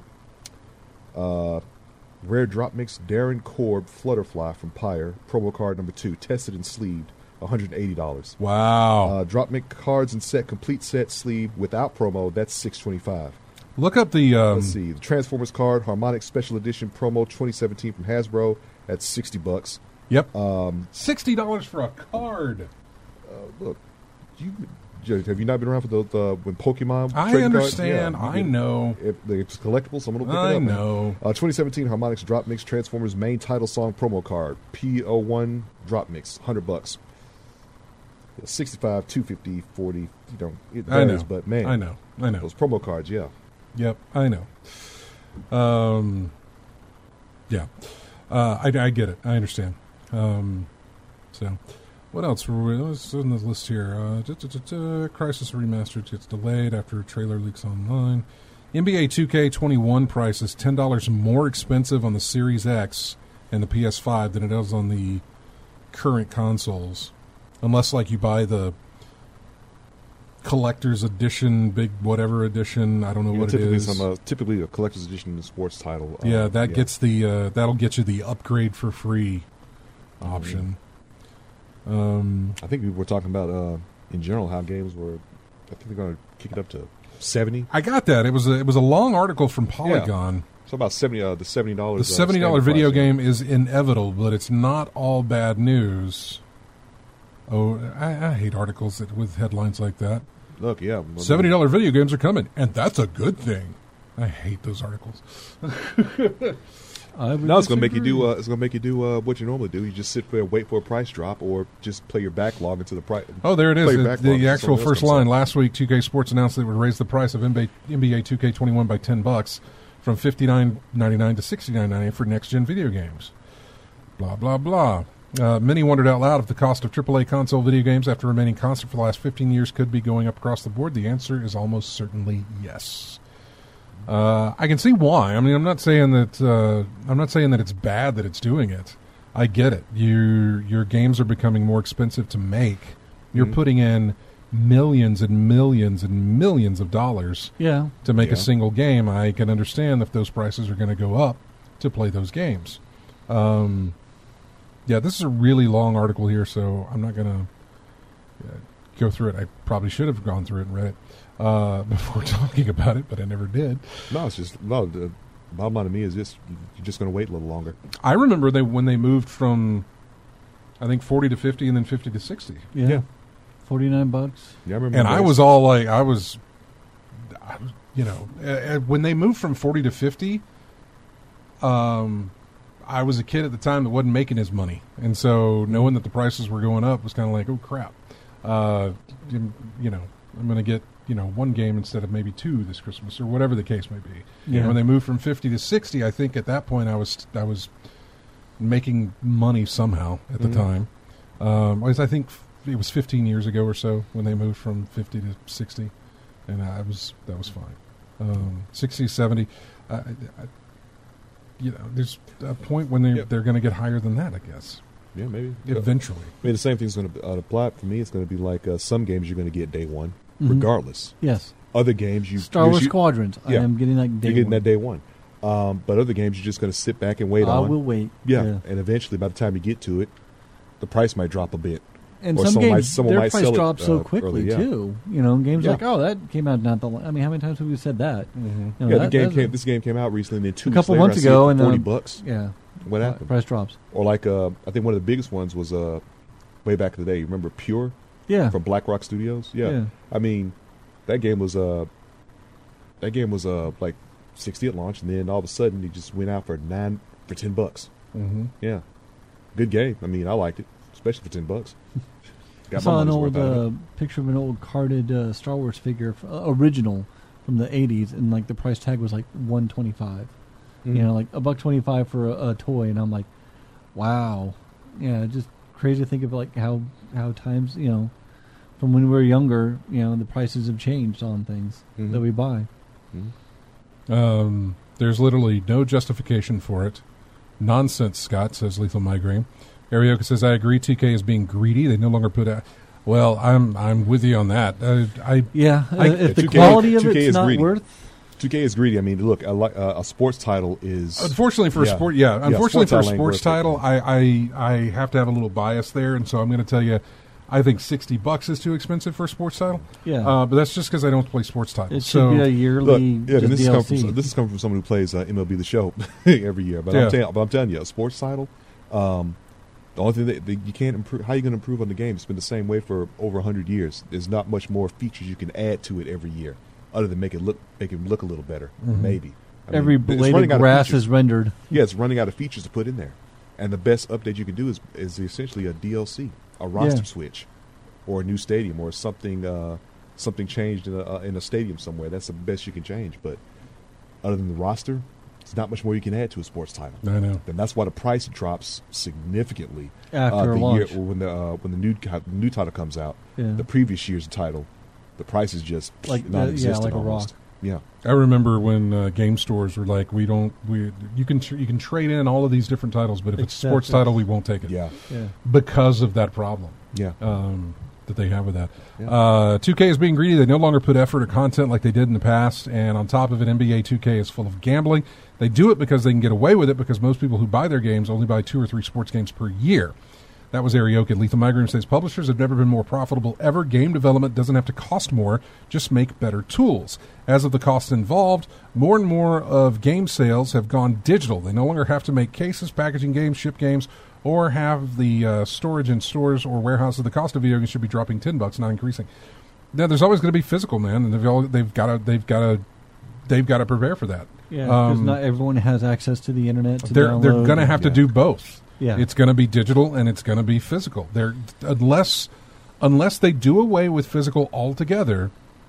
Uh, rare Drop Mix Darren Korb Flutterfly from Pyre promo card number two tested and sleeved one hundred eighty dollars. Wow! Uh, Drop Mix cards and set complete set sleeve without promo that's six twenty-five. look up the. Um, Let's see. The Transformers card, Harmonic Special Edition promo twenty seventeen from Hasbro at sixty bucks. Yep, Um, sixty dollars for a card. uh, look, you have you not been around for the, the when Pokemon? I trading cards? understand. Yeah, you I get it. know. If it's collectible, someone will pick I it up. man. know. Uh, twenty seventeen Harmonix Drop Mix Transformers main title song promo card P O one Drop Mix, hundred bucks. Sixty-five, two fifty, forty. You know, it I varies, know. but man, I know. I know. those promo cards, yeah. Yep, I know. Um, yeah, uh, I, I get it. I understand. Um, so, what else were we? What's on the list here? Uh, da, da, da, da, Crisis Remastered gets delayed after a trailer leaks online. N B A two K twenty-one price is ten dollars more expensive on the Series X and the P S five than it is on the current consoles, unless like you buy the collector's edition, big whatever edition. I don't know You know, what it typically, is. some, uh, typically a collector's edition sports title. uh, yeah, that gets the uh, that'll get you the upgrade for free option. Um, I think we were talking about uh, in general how games were. I think they're going to kick it up to seventy. I got that. It was a, it was a long article from Polygon. So about seventy. Uh, the seventy dollars. The seventy dollar video game is inevitable, but it's not all bad news. Oh, I, I hate articles that with headlines like that. Look, yeah, Seventy dollar video games are coming, and that's a good thing. I hate those articles. I would No, it's gonna make you disagree. do. Uh, it's gonna make you do uh, what you normally do. You just sit there, wait for a price drop, or just play your backlog until the price. Oh, there it is. Play The, backlog the until actual something else first comes line. up. Last week, two K Sports announced they would raise the price of N B A, N B A two K twenty-one by ten bucks from fifty-nine ninety-nine to sixty-nine ninety-nine for next-gen video games. Blah, blah, blah. Uh, many wondered out loud if the cost of triple A console video games after remaining constant for the last fifteen years could be going up across the board. The answer is almost certainly yes. Uh, I can see why. I mean, I'm not saying that uh, I'm not saying that it's bad that it's doing it. I get it. You, your games are becoming more expensive to make. You're Mm-hmm. putting in millions and millions and millions of dollars Yeah. to make Yeah. a single game. I can understand if those prices are going to go up to play those games. Um, yeah, this is a really long article here, so I'm not going to uh, go through it. I probably should have gone through it and read it uh, before talking about it, but I never did. No, it's just no. The bottom line to me is just you're just going to wait a little longer. I remember they when they moved from, I think, forty to fifty and then fifty to sixty. Yeah. Yeah. forty-nine bucks. Yeah, I remember. And I those. was all like, I was, I was- you know, uh, uh, when they moved from forty to fifty, um, I was a kid at the time that wasn't making his money. And so knowing that the prices were going up was kind of like, oh, crap. Uh, you, you know, I'm going to get, you know, one game instead of maybe two this Christmas or whatever the case may be. Yeah. And when they moved from fifty to sixty, I think at that point I was, I was making money somehow at the Mhm. time. Um, I think it was fifteen years ago or so when they moved from fifty to sixty, and I was that was fine. Um, sixty, seventy, I, I, you know, there's a point when they Yep. they're going to get higher than that, I guess, Yeah, maybe. eventually. I mean, the same thing's going to uh, apply for me. It's going to be like uh, some games you're going to get day one, Mhm. regardless. Yes. Other games you Star you- Wars you- Squadrons. I yeah. am getting that day you're getting one. that day one. Um, but other games you're just going to sit back and wait I on. will wait. Yeah. and eventually, by the time you get to it, the price might drop a bit. And Or some someone might- games, someone their might price sell it, drops so uh, quickly, early, yeah. too. You know, games Yeah. like, oh, that came out not the long. I mean, how many times have we said that? You know, Yeah, the that- game that's came. a- This game came out recently, and then two A weeks couple later, months I see ago, it for and, forty um, bucks. Yeah. What happened? Price drops. Or like, uh, I think one of the biggest ones was uh, way back in the day. You remember Pure Yeah. from Black Rock Studios? Yeah. Yeah. I mean, that game was uh, that game was uh, like sixty at launch, and then all of a sudden it just went out for nine for ten bucks. Mm-hmm. Yeah, good game. I mean, I liked it, especially for ten bucks. I Got saw an money's old worth out of uh, it. picture of an old carded uh, Star Wars figure, f- uh, original from the eighties, and like the price tag was like one twenty-five. Mhm. You know, like a buck twenty-five for a, a toy, and I'm like, wow, yeah, just crazy to think of like how how times, you know, from when we were younger, you know, the prices have changed on things Mhm. that we buy. Mhm. Um, there's literally no justification for it. Nonsense, Scott, says Lethal Migraine. Arioka says, I agree, T K is being greedy. They no longer put a... Well, I'm I'm with you on that. Uh, I Yeah, I- uh, if the two K quality of two K it's is not greedy. worth, two K is greedy. I mean, look, a, li- uh, a sports title is Unfortunately for Yeah. a sport, yeah. Yeah, Unfortunately sports for a title ain't sports worth it. title, I, I I have to have a little bias there, and so I'm going to tell you, I think sixty bucks is too expensive for a sports title. yeah, Uh, but that's just because I don't play sports titles. it should so be a Look, yearly yeah, and this is, D L coming C. from, this is coming from someone who plays uh, M L B The Show every year. But, Yeah. I'm tell- but I'm telling you, a sports title, um, the only thing that, that you can't improve, how are you going to improve on the game? It's been the same way for over one hundred years. There's not much more features you can add to it every year, other than make it look make it look a little better, Mhm. maybe. I mean, Every it's blade running of out grass features. is rendered. Yeah, it's running out of features to put in there. And the best update you can do is is essentially a D L C, a roster Yeah. switch, or a new stadium, or something uh, something changed in a, uh, in a stadium somewhere. That's the best you can change. But other than the roster, there's not much more you can add to a sports title. I know. And that's why the price drops significantly After uh, the launch. year when the uh, when the new co- new title comes out. Yeah. The previous year's title, the price is just Like, uh, non-existent yeah, like a almost. rock. Yeah. I remember when uh, game stores were like, "We don't, we you can tr- you can trade in all of these different titles, but if it's a Except sports it's- title, we won't take it." Yeah. Yeah. because of that problem. Yeah. Um, that they have with that. Yeah. Uh, two K is being greedy. They no longer put effort or content like they did in the past. And on top of it, N B A two K is full of gambling. They do it because they can get away with it because most people who buy their games only buy two or three sports games per year. That was Arioka. Lethal Migraine says publishers have never been more profitable ever. Game development doesn't have to cost more, just make better tools. As of the costs involved, more and more of game sales have gone digital. They no longer have to make cases, packaging games, ship games, or have the uh, storage in stores or warehouses. The cost of video games should be dropping ten bucks, not increasing. Now, there's always going to be physical, man, and they've all, they've got to they've got to they've got to prepare for that. Yeah, because Um, not everyone has access to the internet. To they're download. they're going to have to Yeah. do both. Yeah. It's going to be digital and it's going to be physical. They're unless unless they do away with physical altogether,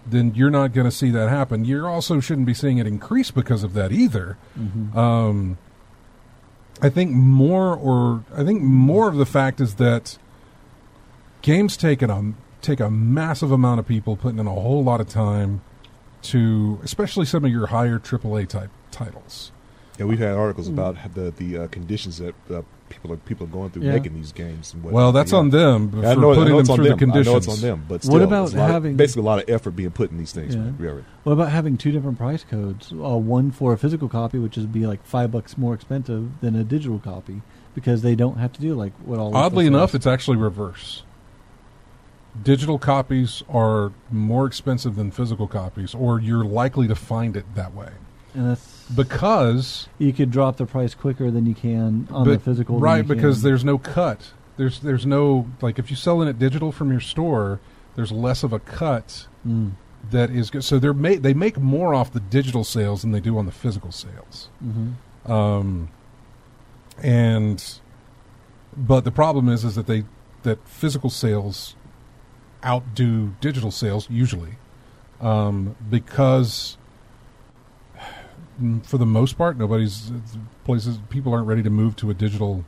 then you're not going to see that happen. You also shouldn't be seeing it increase because of that either. Mm-hmm. Um, I think more, or I think more of the fact is that games take a take a massive amount of people putting in a whole lot of time to, especially some of your higher triple A type titles. Yeah, we've had articles about the the uh, conditions that uh, people are people are going through Yeah. making these games. And Well, that's yeah. on them for Yeah, I know, I putting know them it's on through them. the conditions. I know it's on them, but still, What about it's a lot of- having- basically a lot of effort being put in these things? Yeah. Yeah. Right. What about having two different price codes? Uh, one for a physical copy, which would be like five bucks more expensive than a digital copy, because they don't have to do like what all. Oddly of us enough, have. it's actually reverse. Digital copies are more expensive than physical copies, or you're likely to find it that way. and that's Because you could drop the price quicker than you can on the but- physical. than right? you Because can. there's no cut. There's there's no, like, if you're selling it digital from your store, there's less of a cut Mm. that is good. So they're ma- they make more off the digital sales than they do on the physical sales. Mm-hmm. Um, and but the problem is is that they that physical sales outdo digital sales usually, um, because mm, for the most part nobody's places people aren't ready to move to a digital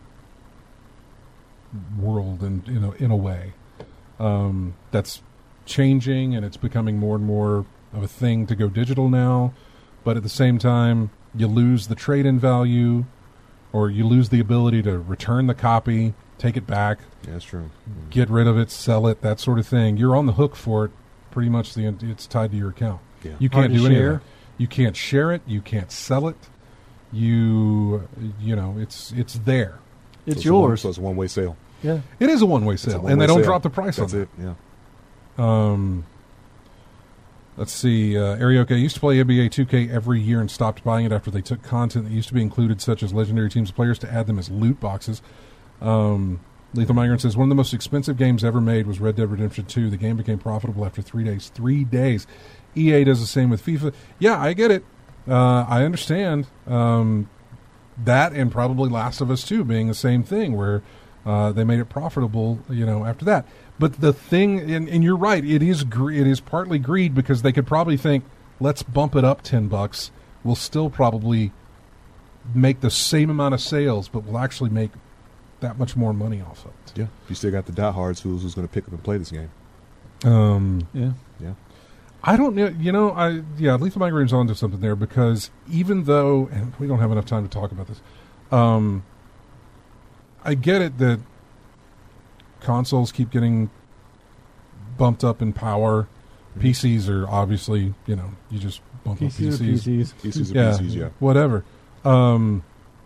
world, and you know in a way um, that's changing, and it's becoming more and more of a thing to go digital now. But at the same time, you lose the trade-in value, or you lose the ability to return the copy, take it back, Yeah, that's true. Mm. get rid of it, sell it, that sort of thing. You're on the hook for it. Pretty much, the it's tied to your account. Yeah. You Hard can't to do any share. of that. You can't share it. You can't sell it. You, you know, it's it's there. It's So a one- yours. so it's a one-way sale. Yeah. It is a one-way It's a sale, one-way and they don't sale. drop the price That's on it. Yeah. it. Um, let's see. Uh, Arioka, I used to play N B A two K every year and stopped buying it after they took content that used to be included, such as legendary teams of players, to add them as loot boxes. Um, Lethal Migrant says, one of the most expensive games ever made was Red Dead Redemption two. The game became profitable after three days. Three days. E A does the same with FIFA. Yeah, I get it. Uh, I understand. Um, that and probably Last of Us two being the same thing, where uh, they made it profitable, you know, after that. But the thing, and, and you're right, it is gre- it is partly greed, because they could probably think, let's bump it up ten bucks. We'll still probably make the same amount of sales, but we'll actually make that much more money off of it. Yeah. You still got the diehards who's who's going to pick up and play this game. Um, Yeah. Yeah. I don't know. You know, I yeah, Lethal Migraine's onto something there, because even though, and we don't have enough time to talk about this, um, I get it that consoles keep getting bumped up in power. P Cs are obviously, you know, you just bump P up Cs P are Cs. P Cs. P Cs are Yeah, P Cs, yeah. whatever. Um,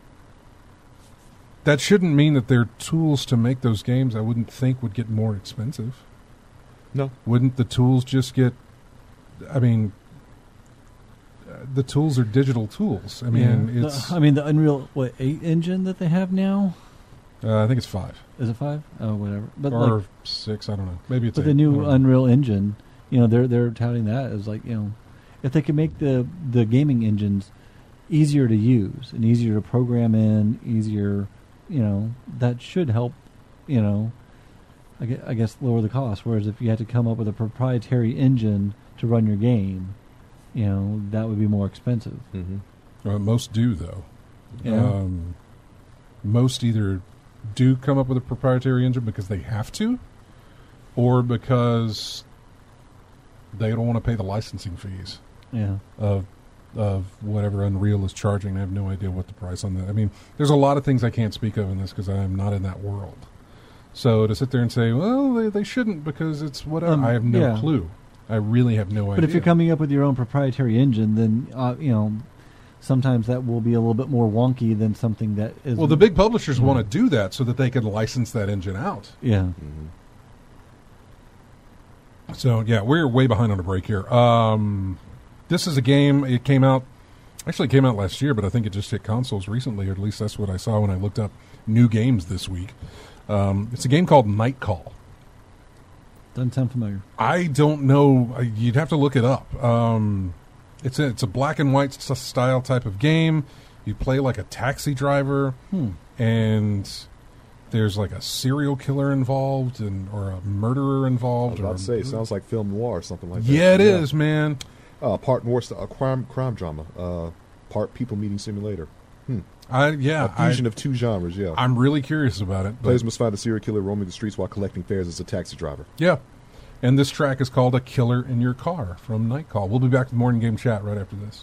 that shouldn't mean that their tools to make those games, I wouldn't think, would get more expensive. No. Wouldn't the tools just get, I mean, uh, the tools are digital tools. I mean, Yeah. it's, The- I mean, the Unreal what eight engine that they have now, uh, I think it's five. is it five? Oh, whatever. But or like, six, I don't know. Maybe it's but eight. the I new don't know. Unreal Engine, you know, they're they're touting that as like, you know, if they can make the the gaming engines easier to use and easier to program in, easier, you know, that should help, you know, I guess, I guess lower the cost. Whereas if you had to come up with a proprietary engine to run your game, you know, that would be more expensive. Mm-hmm. Uh, most do, though. Yeah. Um, most either do come up with a proprietary engine because they have to, or because they don't want to pay the licensing fees Yeah. of of whatever Unreal is charging. I have no idea what the price on that. I mean, there's a lot of things I can't speak of in this because I am not in that world. So to sit there and say, well, they, they shouldn't because it's whatever, Um, I have no yeah. clue. I really have no idea. But if you're coming up with your own proprietary engine, then uh, you know, sometimes that will be a little bit more wonky than something that is. well, the big publishers Yeah. want to do that so that they can license that engine out. Yeah. Mm-hmm. So yeah, we're way behind on a break here. Um, this is a game. It came out, actually it came out last year, but I think it just hit consoles recently, or at least that's what I saw when I looked up new games this week. Um, it's a game called Night Call. Doesn't sound familiar. I don't know. uh, You'd have to look it up. Um, it's a, it's a black and white s- style type of game. You play like a taxi driver, Hmm. and there's like a serial killer involved and or a murderer I involved. was about or to say, it sounds like film noir or something like that. yeah, it is, man. Uh, part noir, st- a crime crime drama. Uh, part people meeting simulator. Hmm. I yeah, A fusion I, of two genres. Yeah. I'm really curious about it. But Players must find a serial killer roaming the streets while collecting fares as a taxi driver. yeah, and this track is called "A Killer in Your Car" from Nightcall. We'll be back with morning game chat right after this.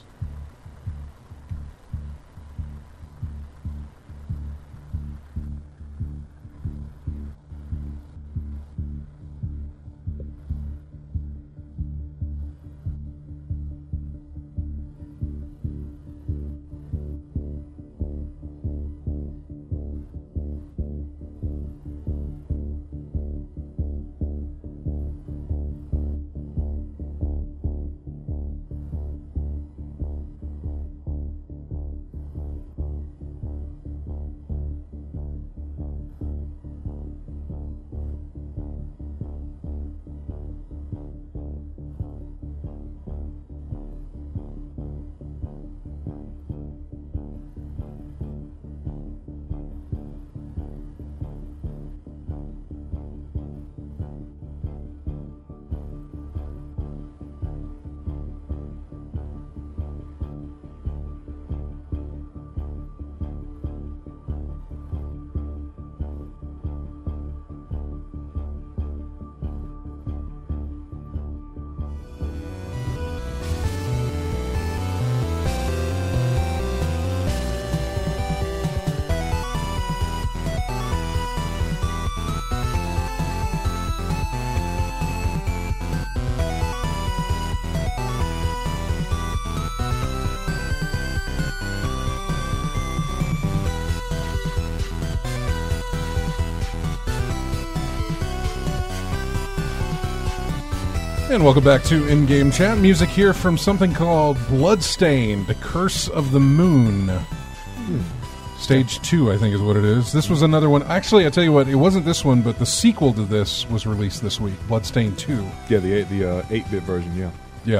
And welcome back to In-Game Chat. Music here from something called Bloodstained, The Curse of the Moon. Hmm. Stage two, I think is what it is. This was another one. Actually, I tell you what, it wasn't this one, but the sequel to this was released this week, Bloodstained two. Yeah, the eight, the uh, eight-bit version, yeah. Yeah.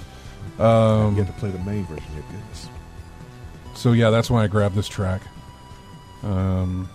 Um, you get to play the main version, yeah, goodness. So, yeah, that's why I grabbed this track. Um...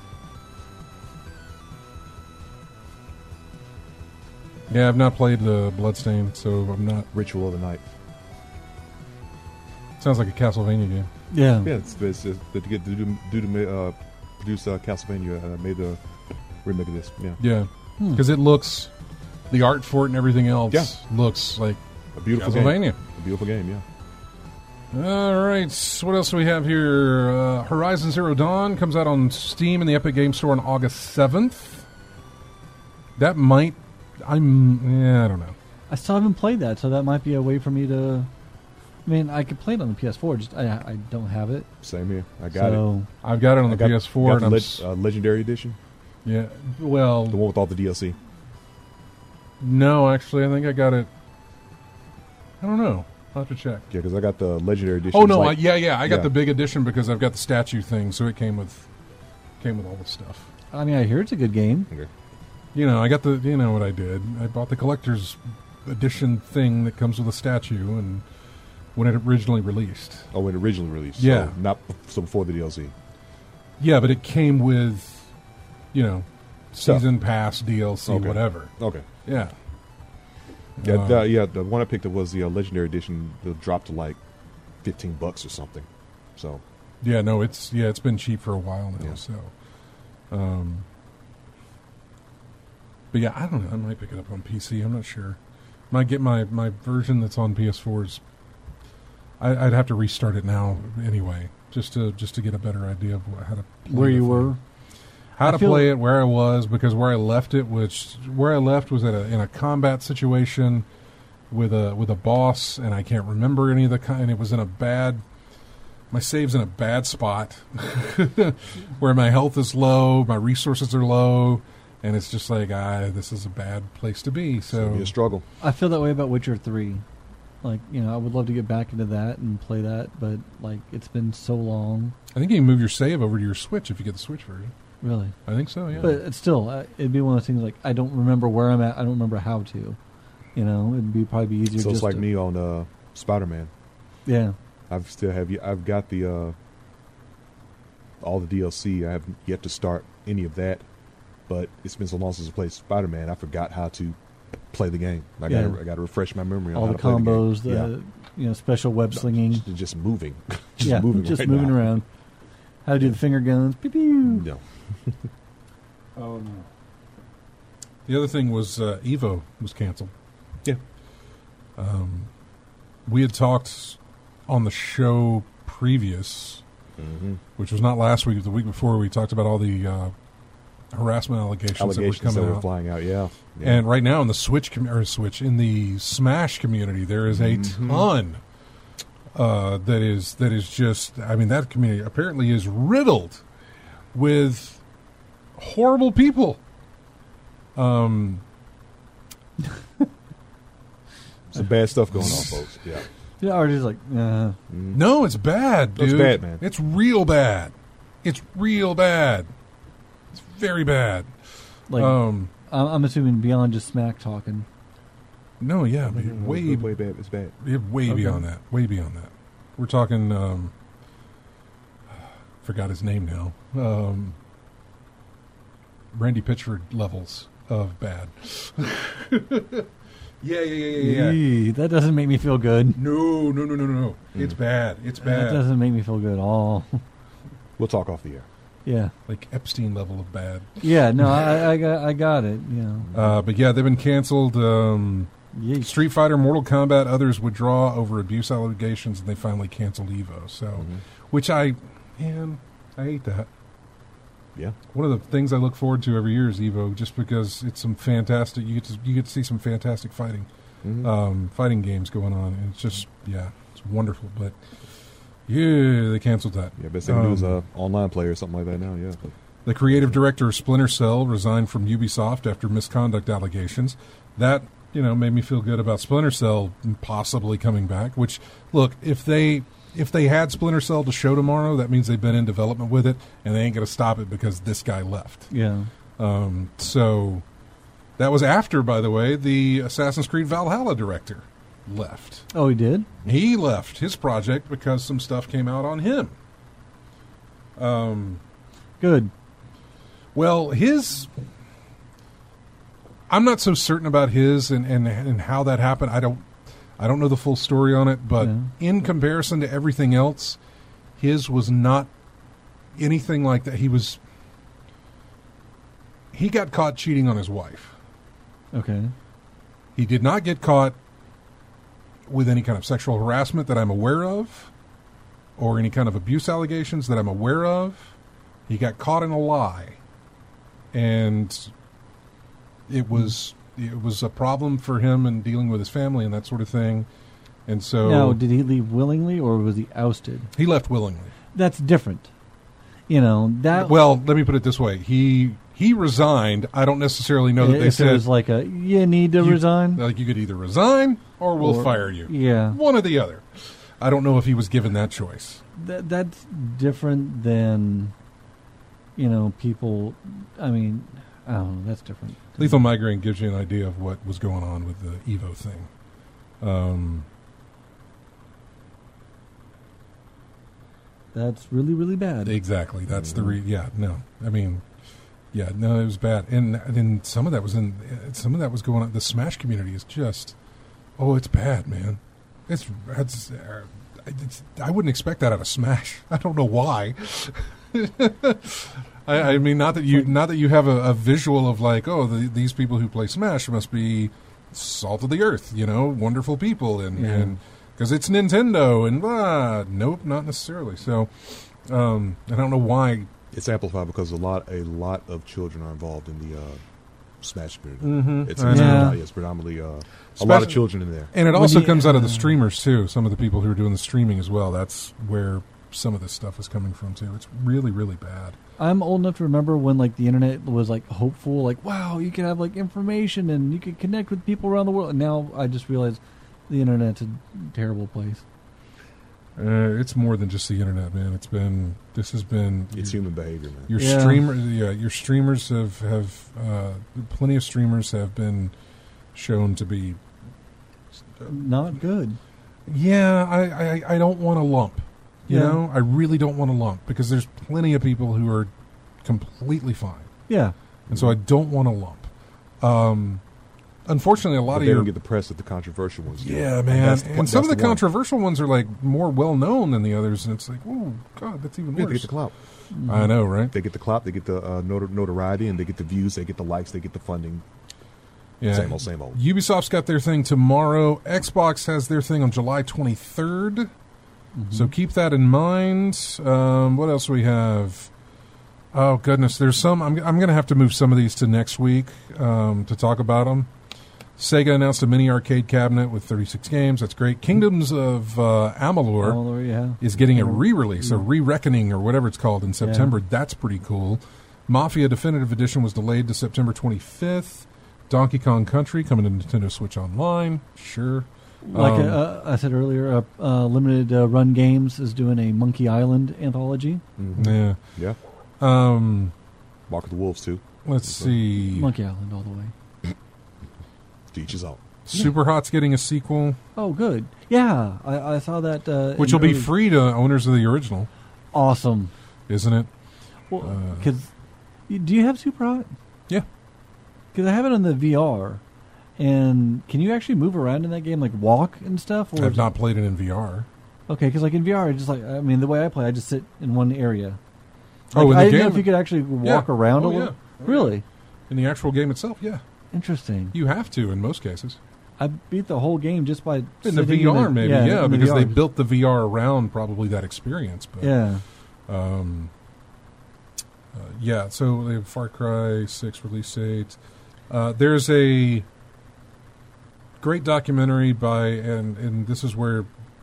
Yeah, I've not played uh, Bloodstained, so I'm not... Ritual of the Night. Sounds like a Castlevania game. Yeah. Yeah, it's, it's, it's to get to do, do to uh, produce uh, Castlevania, uh, made the remake of this. Yeah, yeah, because hmm. it looks, the art for it and everything else yeah. looks like a beautiful Castlevania. Game. A beautiful game, yeah. All right, what else do we have here? Uh, Horizon Zero Dawn comes out on Steam and the Epic Game Store on August seventh. That might. I'm, yeah, I don't know. I still haven't played that, so that might be a way for me to... I mean, I could play it on the P S four, just I, I don't have it. Same here. I got so, it. I've got it on the got, P S four. Got and the I'm leg, uh, Legendary Edition? Yeah, well... The one with all the D L C? No, actually, I think I got it... I don't know. I'll have to check. Yeah, because I got the Legendary Edition. Oh, no, like, I, yeah, yeah. I got yeah. the big edition because I've got the statue thing, so it came with came with all the stuff. I mean, I hear it's a good game. Okay. You know, I got the, you know what I did. I bought the collector's edition thing that comes with a statue and when it originally released. Oh, when it originally released. Yeah. So, not, so before the D L C. Yeah, but it came with, you know, season Stuff. pass, D L C, okay. whatever. Okay. Yeah. Yeah, Uh, the, yeah, the one I picked up was the uh, Legendary Edition. It dropped to like fifteen bucks or something. So. Yeah, no, it's, yeah, it's been cheap for a while now, Yeah. so. Um, but yeah, I don't know. I might pick it up on P C. I'm not sure. Might get my, my version that's on P S four's. I, I'd have to restart it now anyway, just to just to get a better idea of how to play Where you the were? thing. How I to feel- play it, where I was, because where I left it, which where I left was at a, in a combat situation with a with a boss, and I can't remember any of the kind. It was in a bad. My save's in a bad spot, where my health is low, my resources are low, and it's just like, ah, this is a bad place to be. So So it'll be a struggle. I feel that way about Witcher three. Like, you know, I would love to get back into that and play that, but, like, it's been so long. I think you can move your save over to your Switch if you get the Switch version. Really? I think so, yeah. But it's still, uh, it'd be one of those things like, I don't remember where I'm at, I don't remember how to. You know, it'd be probably be easier So just it's like to, me on uh, Spider-Man. Yeah. I've still have I've got the uh, all the D L C. I haven't yet to start any of that. but it's been so long since I played Spider-Man, I forgot how to play the game. I Yeah. got I got to refresh my memory on All how the to play combos, the the, game. you know, special web Yeah. slinging. Just, just moving, just yeah, moving, just right moving now. around. How to do the finger guns. Pew pew. No. Um, the other thing was uh, Evo was canceled. Yeah. Um, we had talked on the show previous, Mm-hmm. which was not last week, the week before. We talked about all the uh, harassment allegations, Allegations that were that coming were out. flying out. Yeah. yeah. And right now in the Switch com- or Switch in the Smash community, there is a Mhm. ton uh, that is that is just. I mean, that community apparently is riddled with horrible people. Um, some bad stuff going on, folks. Yeah. Yeah, or just like, uh, Mhm. no, it's bad, dude. It's bad, man. It's real bad. It's real bad. It's very bad. like um, I'm I'm assuming beyond just smack talking. no, yeah, No, no, no, way, it's way bad. It's bad. yeah, way Okay. beyond that. Way beyond that. We're talking. Um, forgot his name now. Um, Randy Pitchford levels of bad. yeah, yeah, yeah, yeah, yeah. Eee, that doesn't make me feel good. No, no, no, no, no. Mm. It's bad. It's That bad. doesn't make me feel good at all. We'll talk off the air. yeah, Like Epstein level of bad. yeah. No, I, I got I got it. You know, Uh, but yeah, they've been canceled. Um, Yeesh. Street Fighter, Mortal Kombat, others withdraw over abuse allegations, and they finally canceled Evo. So, Mhm. which I, man, I hate that. Yeah. One of the things I look forward to every year is Evo, just because it's some fantastic. You get to you get to see some fantastic fighting, Mhm. um, fighting games going on, and it's just yeah, it's wonderful. But yeah, they canceled that. yeah, best thing to do is Um, uh, online play or something like that now. Yeah. The creative director of Splinter Cell resigned from Ubisoft after misconduct allegations. That, you know, made me feel good about Splinter Cell possibly coming back, which, look, if they if they had Splinter Cell to show tomorrow, that means they've been in development with it, and they ain't going to stop it because this guy left. Yeah. Um, so that was after, by the way, the Assassin's Creed Valhalla director left. Oh, he did. He left his project because some stuff came out on him. Um... Good. Well, his. I'm not so certain about his and, and, and how that happened. I don't. I don't know the full story on it, but Yeah. in comparison to everything else, his was not anything like that. He was. He got caught cheating on his wife. Okay. He did not get caught with any kind of sexual harassment that I'm aware of, or any kind of abuse allegations that I'm aware of. He got caught in a lie, and it was it was a problem for him in dealing with his family and that sort of thing. And so Now, did he leave willingly or was he ousted? he left willingly. That's different. You know that. Well, let me put it this way: he he resigned. I don't necessarily know that if they it said was like a you need to you- resign. like you could either resign or we'll Or- fire you. Yeah. One or the other. I don't know if he was given that choice. That that's different than, you know, people. I mean, I don't know. That's different. Lethal Migraine gives you an idea of what was going on with the Evo thing. Um, That's really really bad. exactly. That's the re- yeah. No, I mean, yeah. No, it was bad, and and some of that was in some of that was going on. The Smash community is just, oh, it's bad, man. It's it's. Uh, it's I wouldn't expect that out of Smash. I don't know why. I, I mean, not that you not that you have a, a visual of like, oh, the, these people who play Smash must be salt of the earth, you know, wonderful people, and Yeah. and because it's Nintendo, and blah. Nope, not necessarily. So, um, I don't know why. It's amplified because a lot a lot of children are involved in the uh, Smash community. Mm-hmm. It's, I it's, know. Yeah. predominantly, it's predominantly uh, a lot of Especially- children in there. And it When also you- comes out of the uh, streamers too. Some of the people who are doing the streaming as well. That's where some of this stuff is coming from too. It's really, really bad. I'm old enough to remember when like the internet was like hopeful, like wow, you can have like information and you can connect with people around the world. And now I just realized the internet's a terrible place. Uh, it's more than just the internet, man. It's been. This has been. It's human behavior, man. Your Yeah. streamer, yeah, your streamers have have uh, plenty of streamers have been shown to be. Not good. Yeah, I I, I don't want a lump. You Yeah. know, I really don't want a lump because there's plenty of people who are completely fine. Yeah. and so I don't want a lump. Um, unfortunately, a lot But of they your don't get the press that the controversial ones do. yeah, And man, that's- and that's some of the, the one. controversial ones are like more well known than the others, and it's like, oh god, that's even Yeah, they worse. get the clout. I know, right? They get the clout. They get the uh, notor- notoriety, and they get the views. They get the likes. They get the funding. Yeah. Same old, same old. Ubisoft's got their thing tomorrow. Xbox has their thing on July twenty-third. Mm-hmm. So keep that in mind. Um, what else we have? Oh goodness, there's some. I'm I'm going to have to move some of these to next week um, to talk about them. Sega announced a mini arcade cabinet with thirty-six games. That's great. Kingdoms of uh, Amalur Amalur, yeah. is getting a re-release, a re-reckoning, or whatever it's called in September. Yeah. That's pretty cool. Mafia Definitive Edition was delayed to September twenty-fifth. Donkey Kong Country coming to Nintendo Switch Online. Sure. Like Um, uh, I said earlier, uh, uh, Limited uh, Run Games is doing a Monkey Island anthology. Mhm. Yeah. Yeah. Um, Mark of the Wolves too. let's see. Monkey Island all the way. To each his own. Super Hot's getting a sequel, Oh, good. Yeah, I, I saw that. Uh, which in will be early- free to owners of the original, Awesome. isn't it? Well, Uh, because do you have Super Hot? Yeah. Because I have it on the V R, and can you actually move around in that game, like walk and stuff? Or I've is not played it in V R. it, okay, because like in V R, I just like I mean the way I play, I just sit in one area. Oh, Like, in I the didn't know game? if you could actually walk Yeah. around Oh, a little. yeah. Oh, Really In the actual game itself, yeah. interesting. You have to in most cases. I beat the whole game just by In the sitting V R, the- maybe, yeah, in the because V R. they built the V R around probably that experience. But, Yeah. Um, uh, yeah, so they have Far Cry six release date. Uh, there's a great documentary by, and, and this is where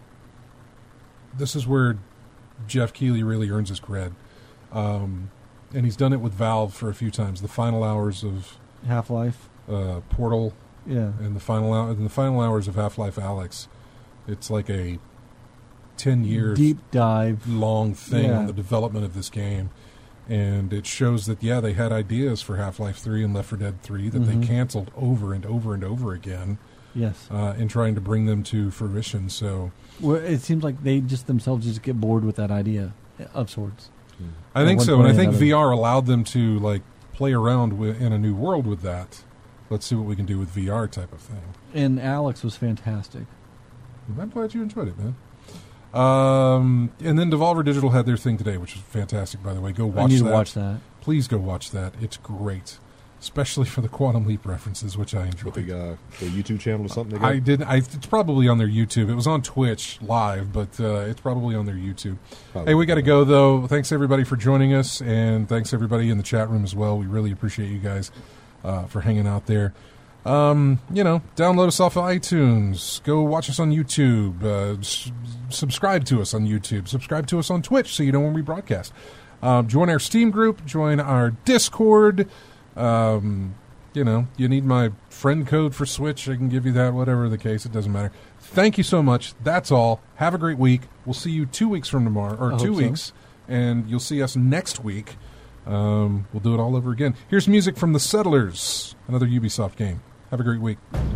this is where Jeff Keighley really earns his cred. Um, and he's done it with Valve for a few times. The final hours of Half Life. uh, Portal Yeah. and the final hour, in the final hours of Half-Life Alyx. It's like a ten years Deep dive. long thing Yeah. on the development of this game, and it shows that yeah, they had ideas for Half-Life three and Left four Dead three that Mhm. they canceled over and over and over again Yes. uh, in trying to bring them to fruition. So Well, it seems like they just themselves just get bored with that idea of sorts. I At think one so, and I point or think another. V R allowed them to like play around with, in a new world with that. Let's see what we can do with V R type of thing. And Alex was fantastic. I'm glad you enjoyed it, man. Um, and then Devolver Digital had their thing today, which was fantastic, by the way. Go watch I need that. to watch that. Please go watch that. It's great, especially for the Quantum Leap references, which I enjoyed. With the, uh, the YouTube channel or something. They got? I did. I, it's probably on their YouTube. It was on Twitch live, but uh, it's probably on their YouTube. Probably. Hey, we got to go though. Thanks everybody for joining us, and thanks everybody in the chat room as well. We really appreciate you guys uh, for hanging out there. Um, you know, download us off of iTunes. Go watch us on YouTube. Uh, s- subscribe to us on YouTube. Subscribe to us on Twitch so you know when we broadcast. Um, join our Steam group. Join our Discord. Um, you know, you need my friend code for Switch. I can give you that, whatever the case. It doesn't matter. Thank you so much. That's all. Have a great week. We'll see you two weeks from tomorrow, or I two hope so. weeks, and you'll see us next week. Um, we'll do it all over again. Here's music from The Settlers, another Ubisoft game. Have a great week.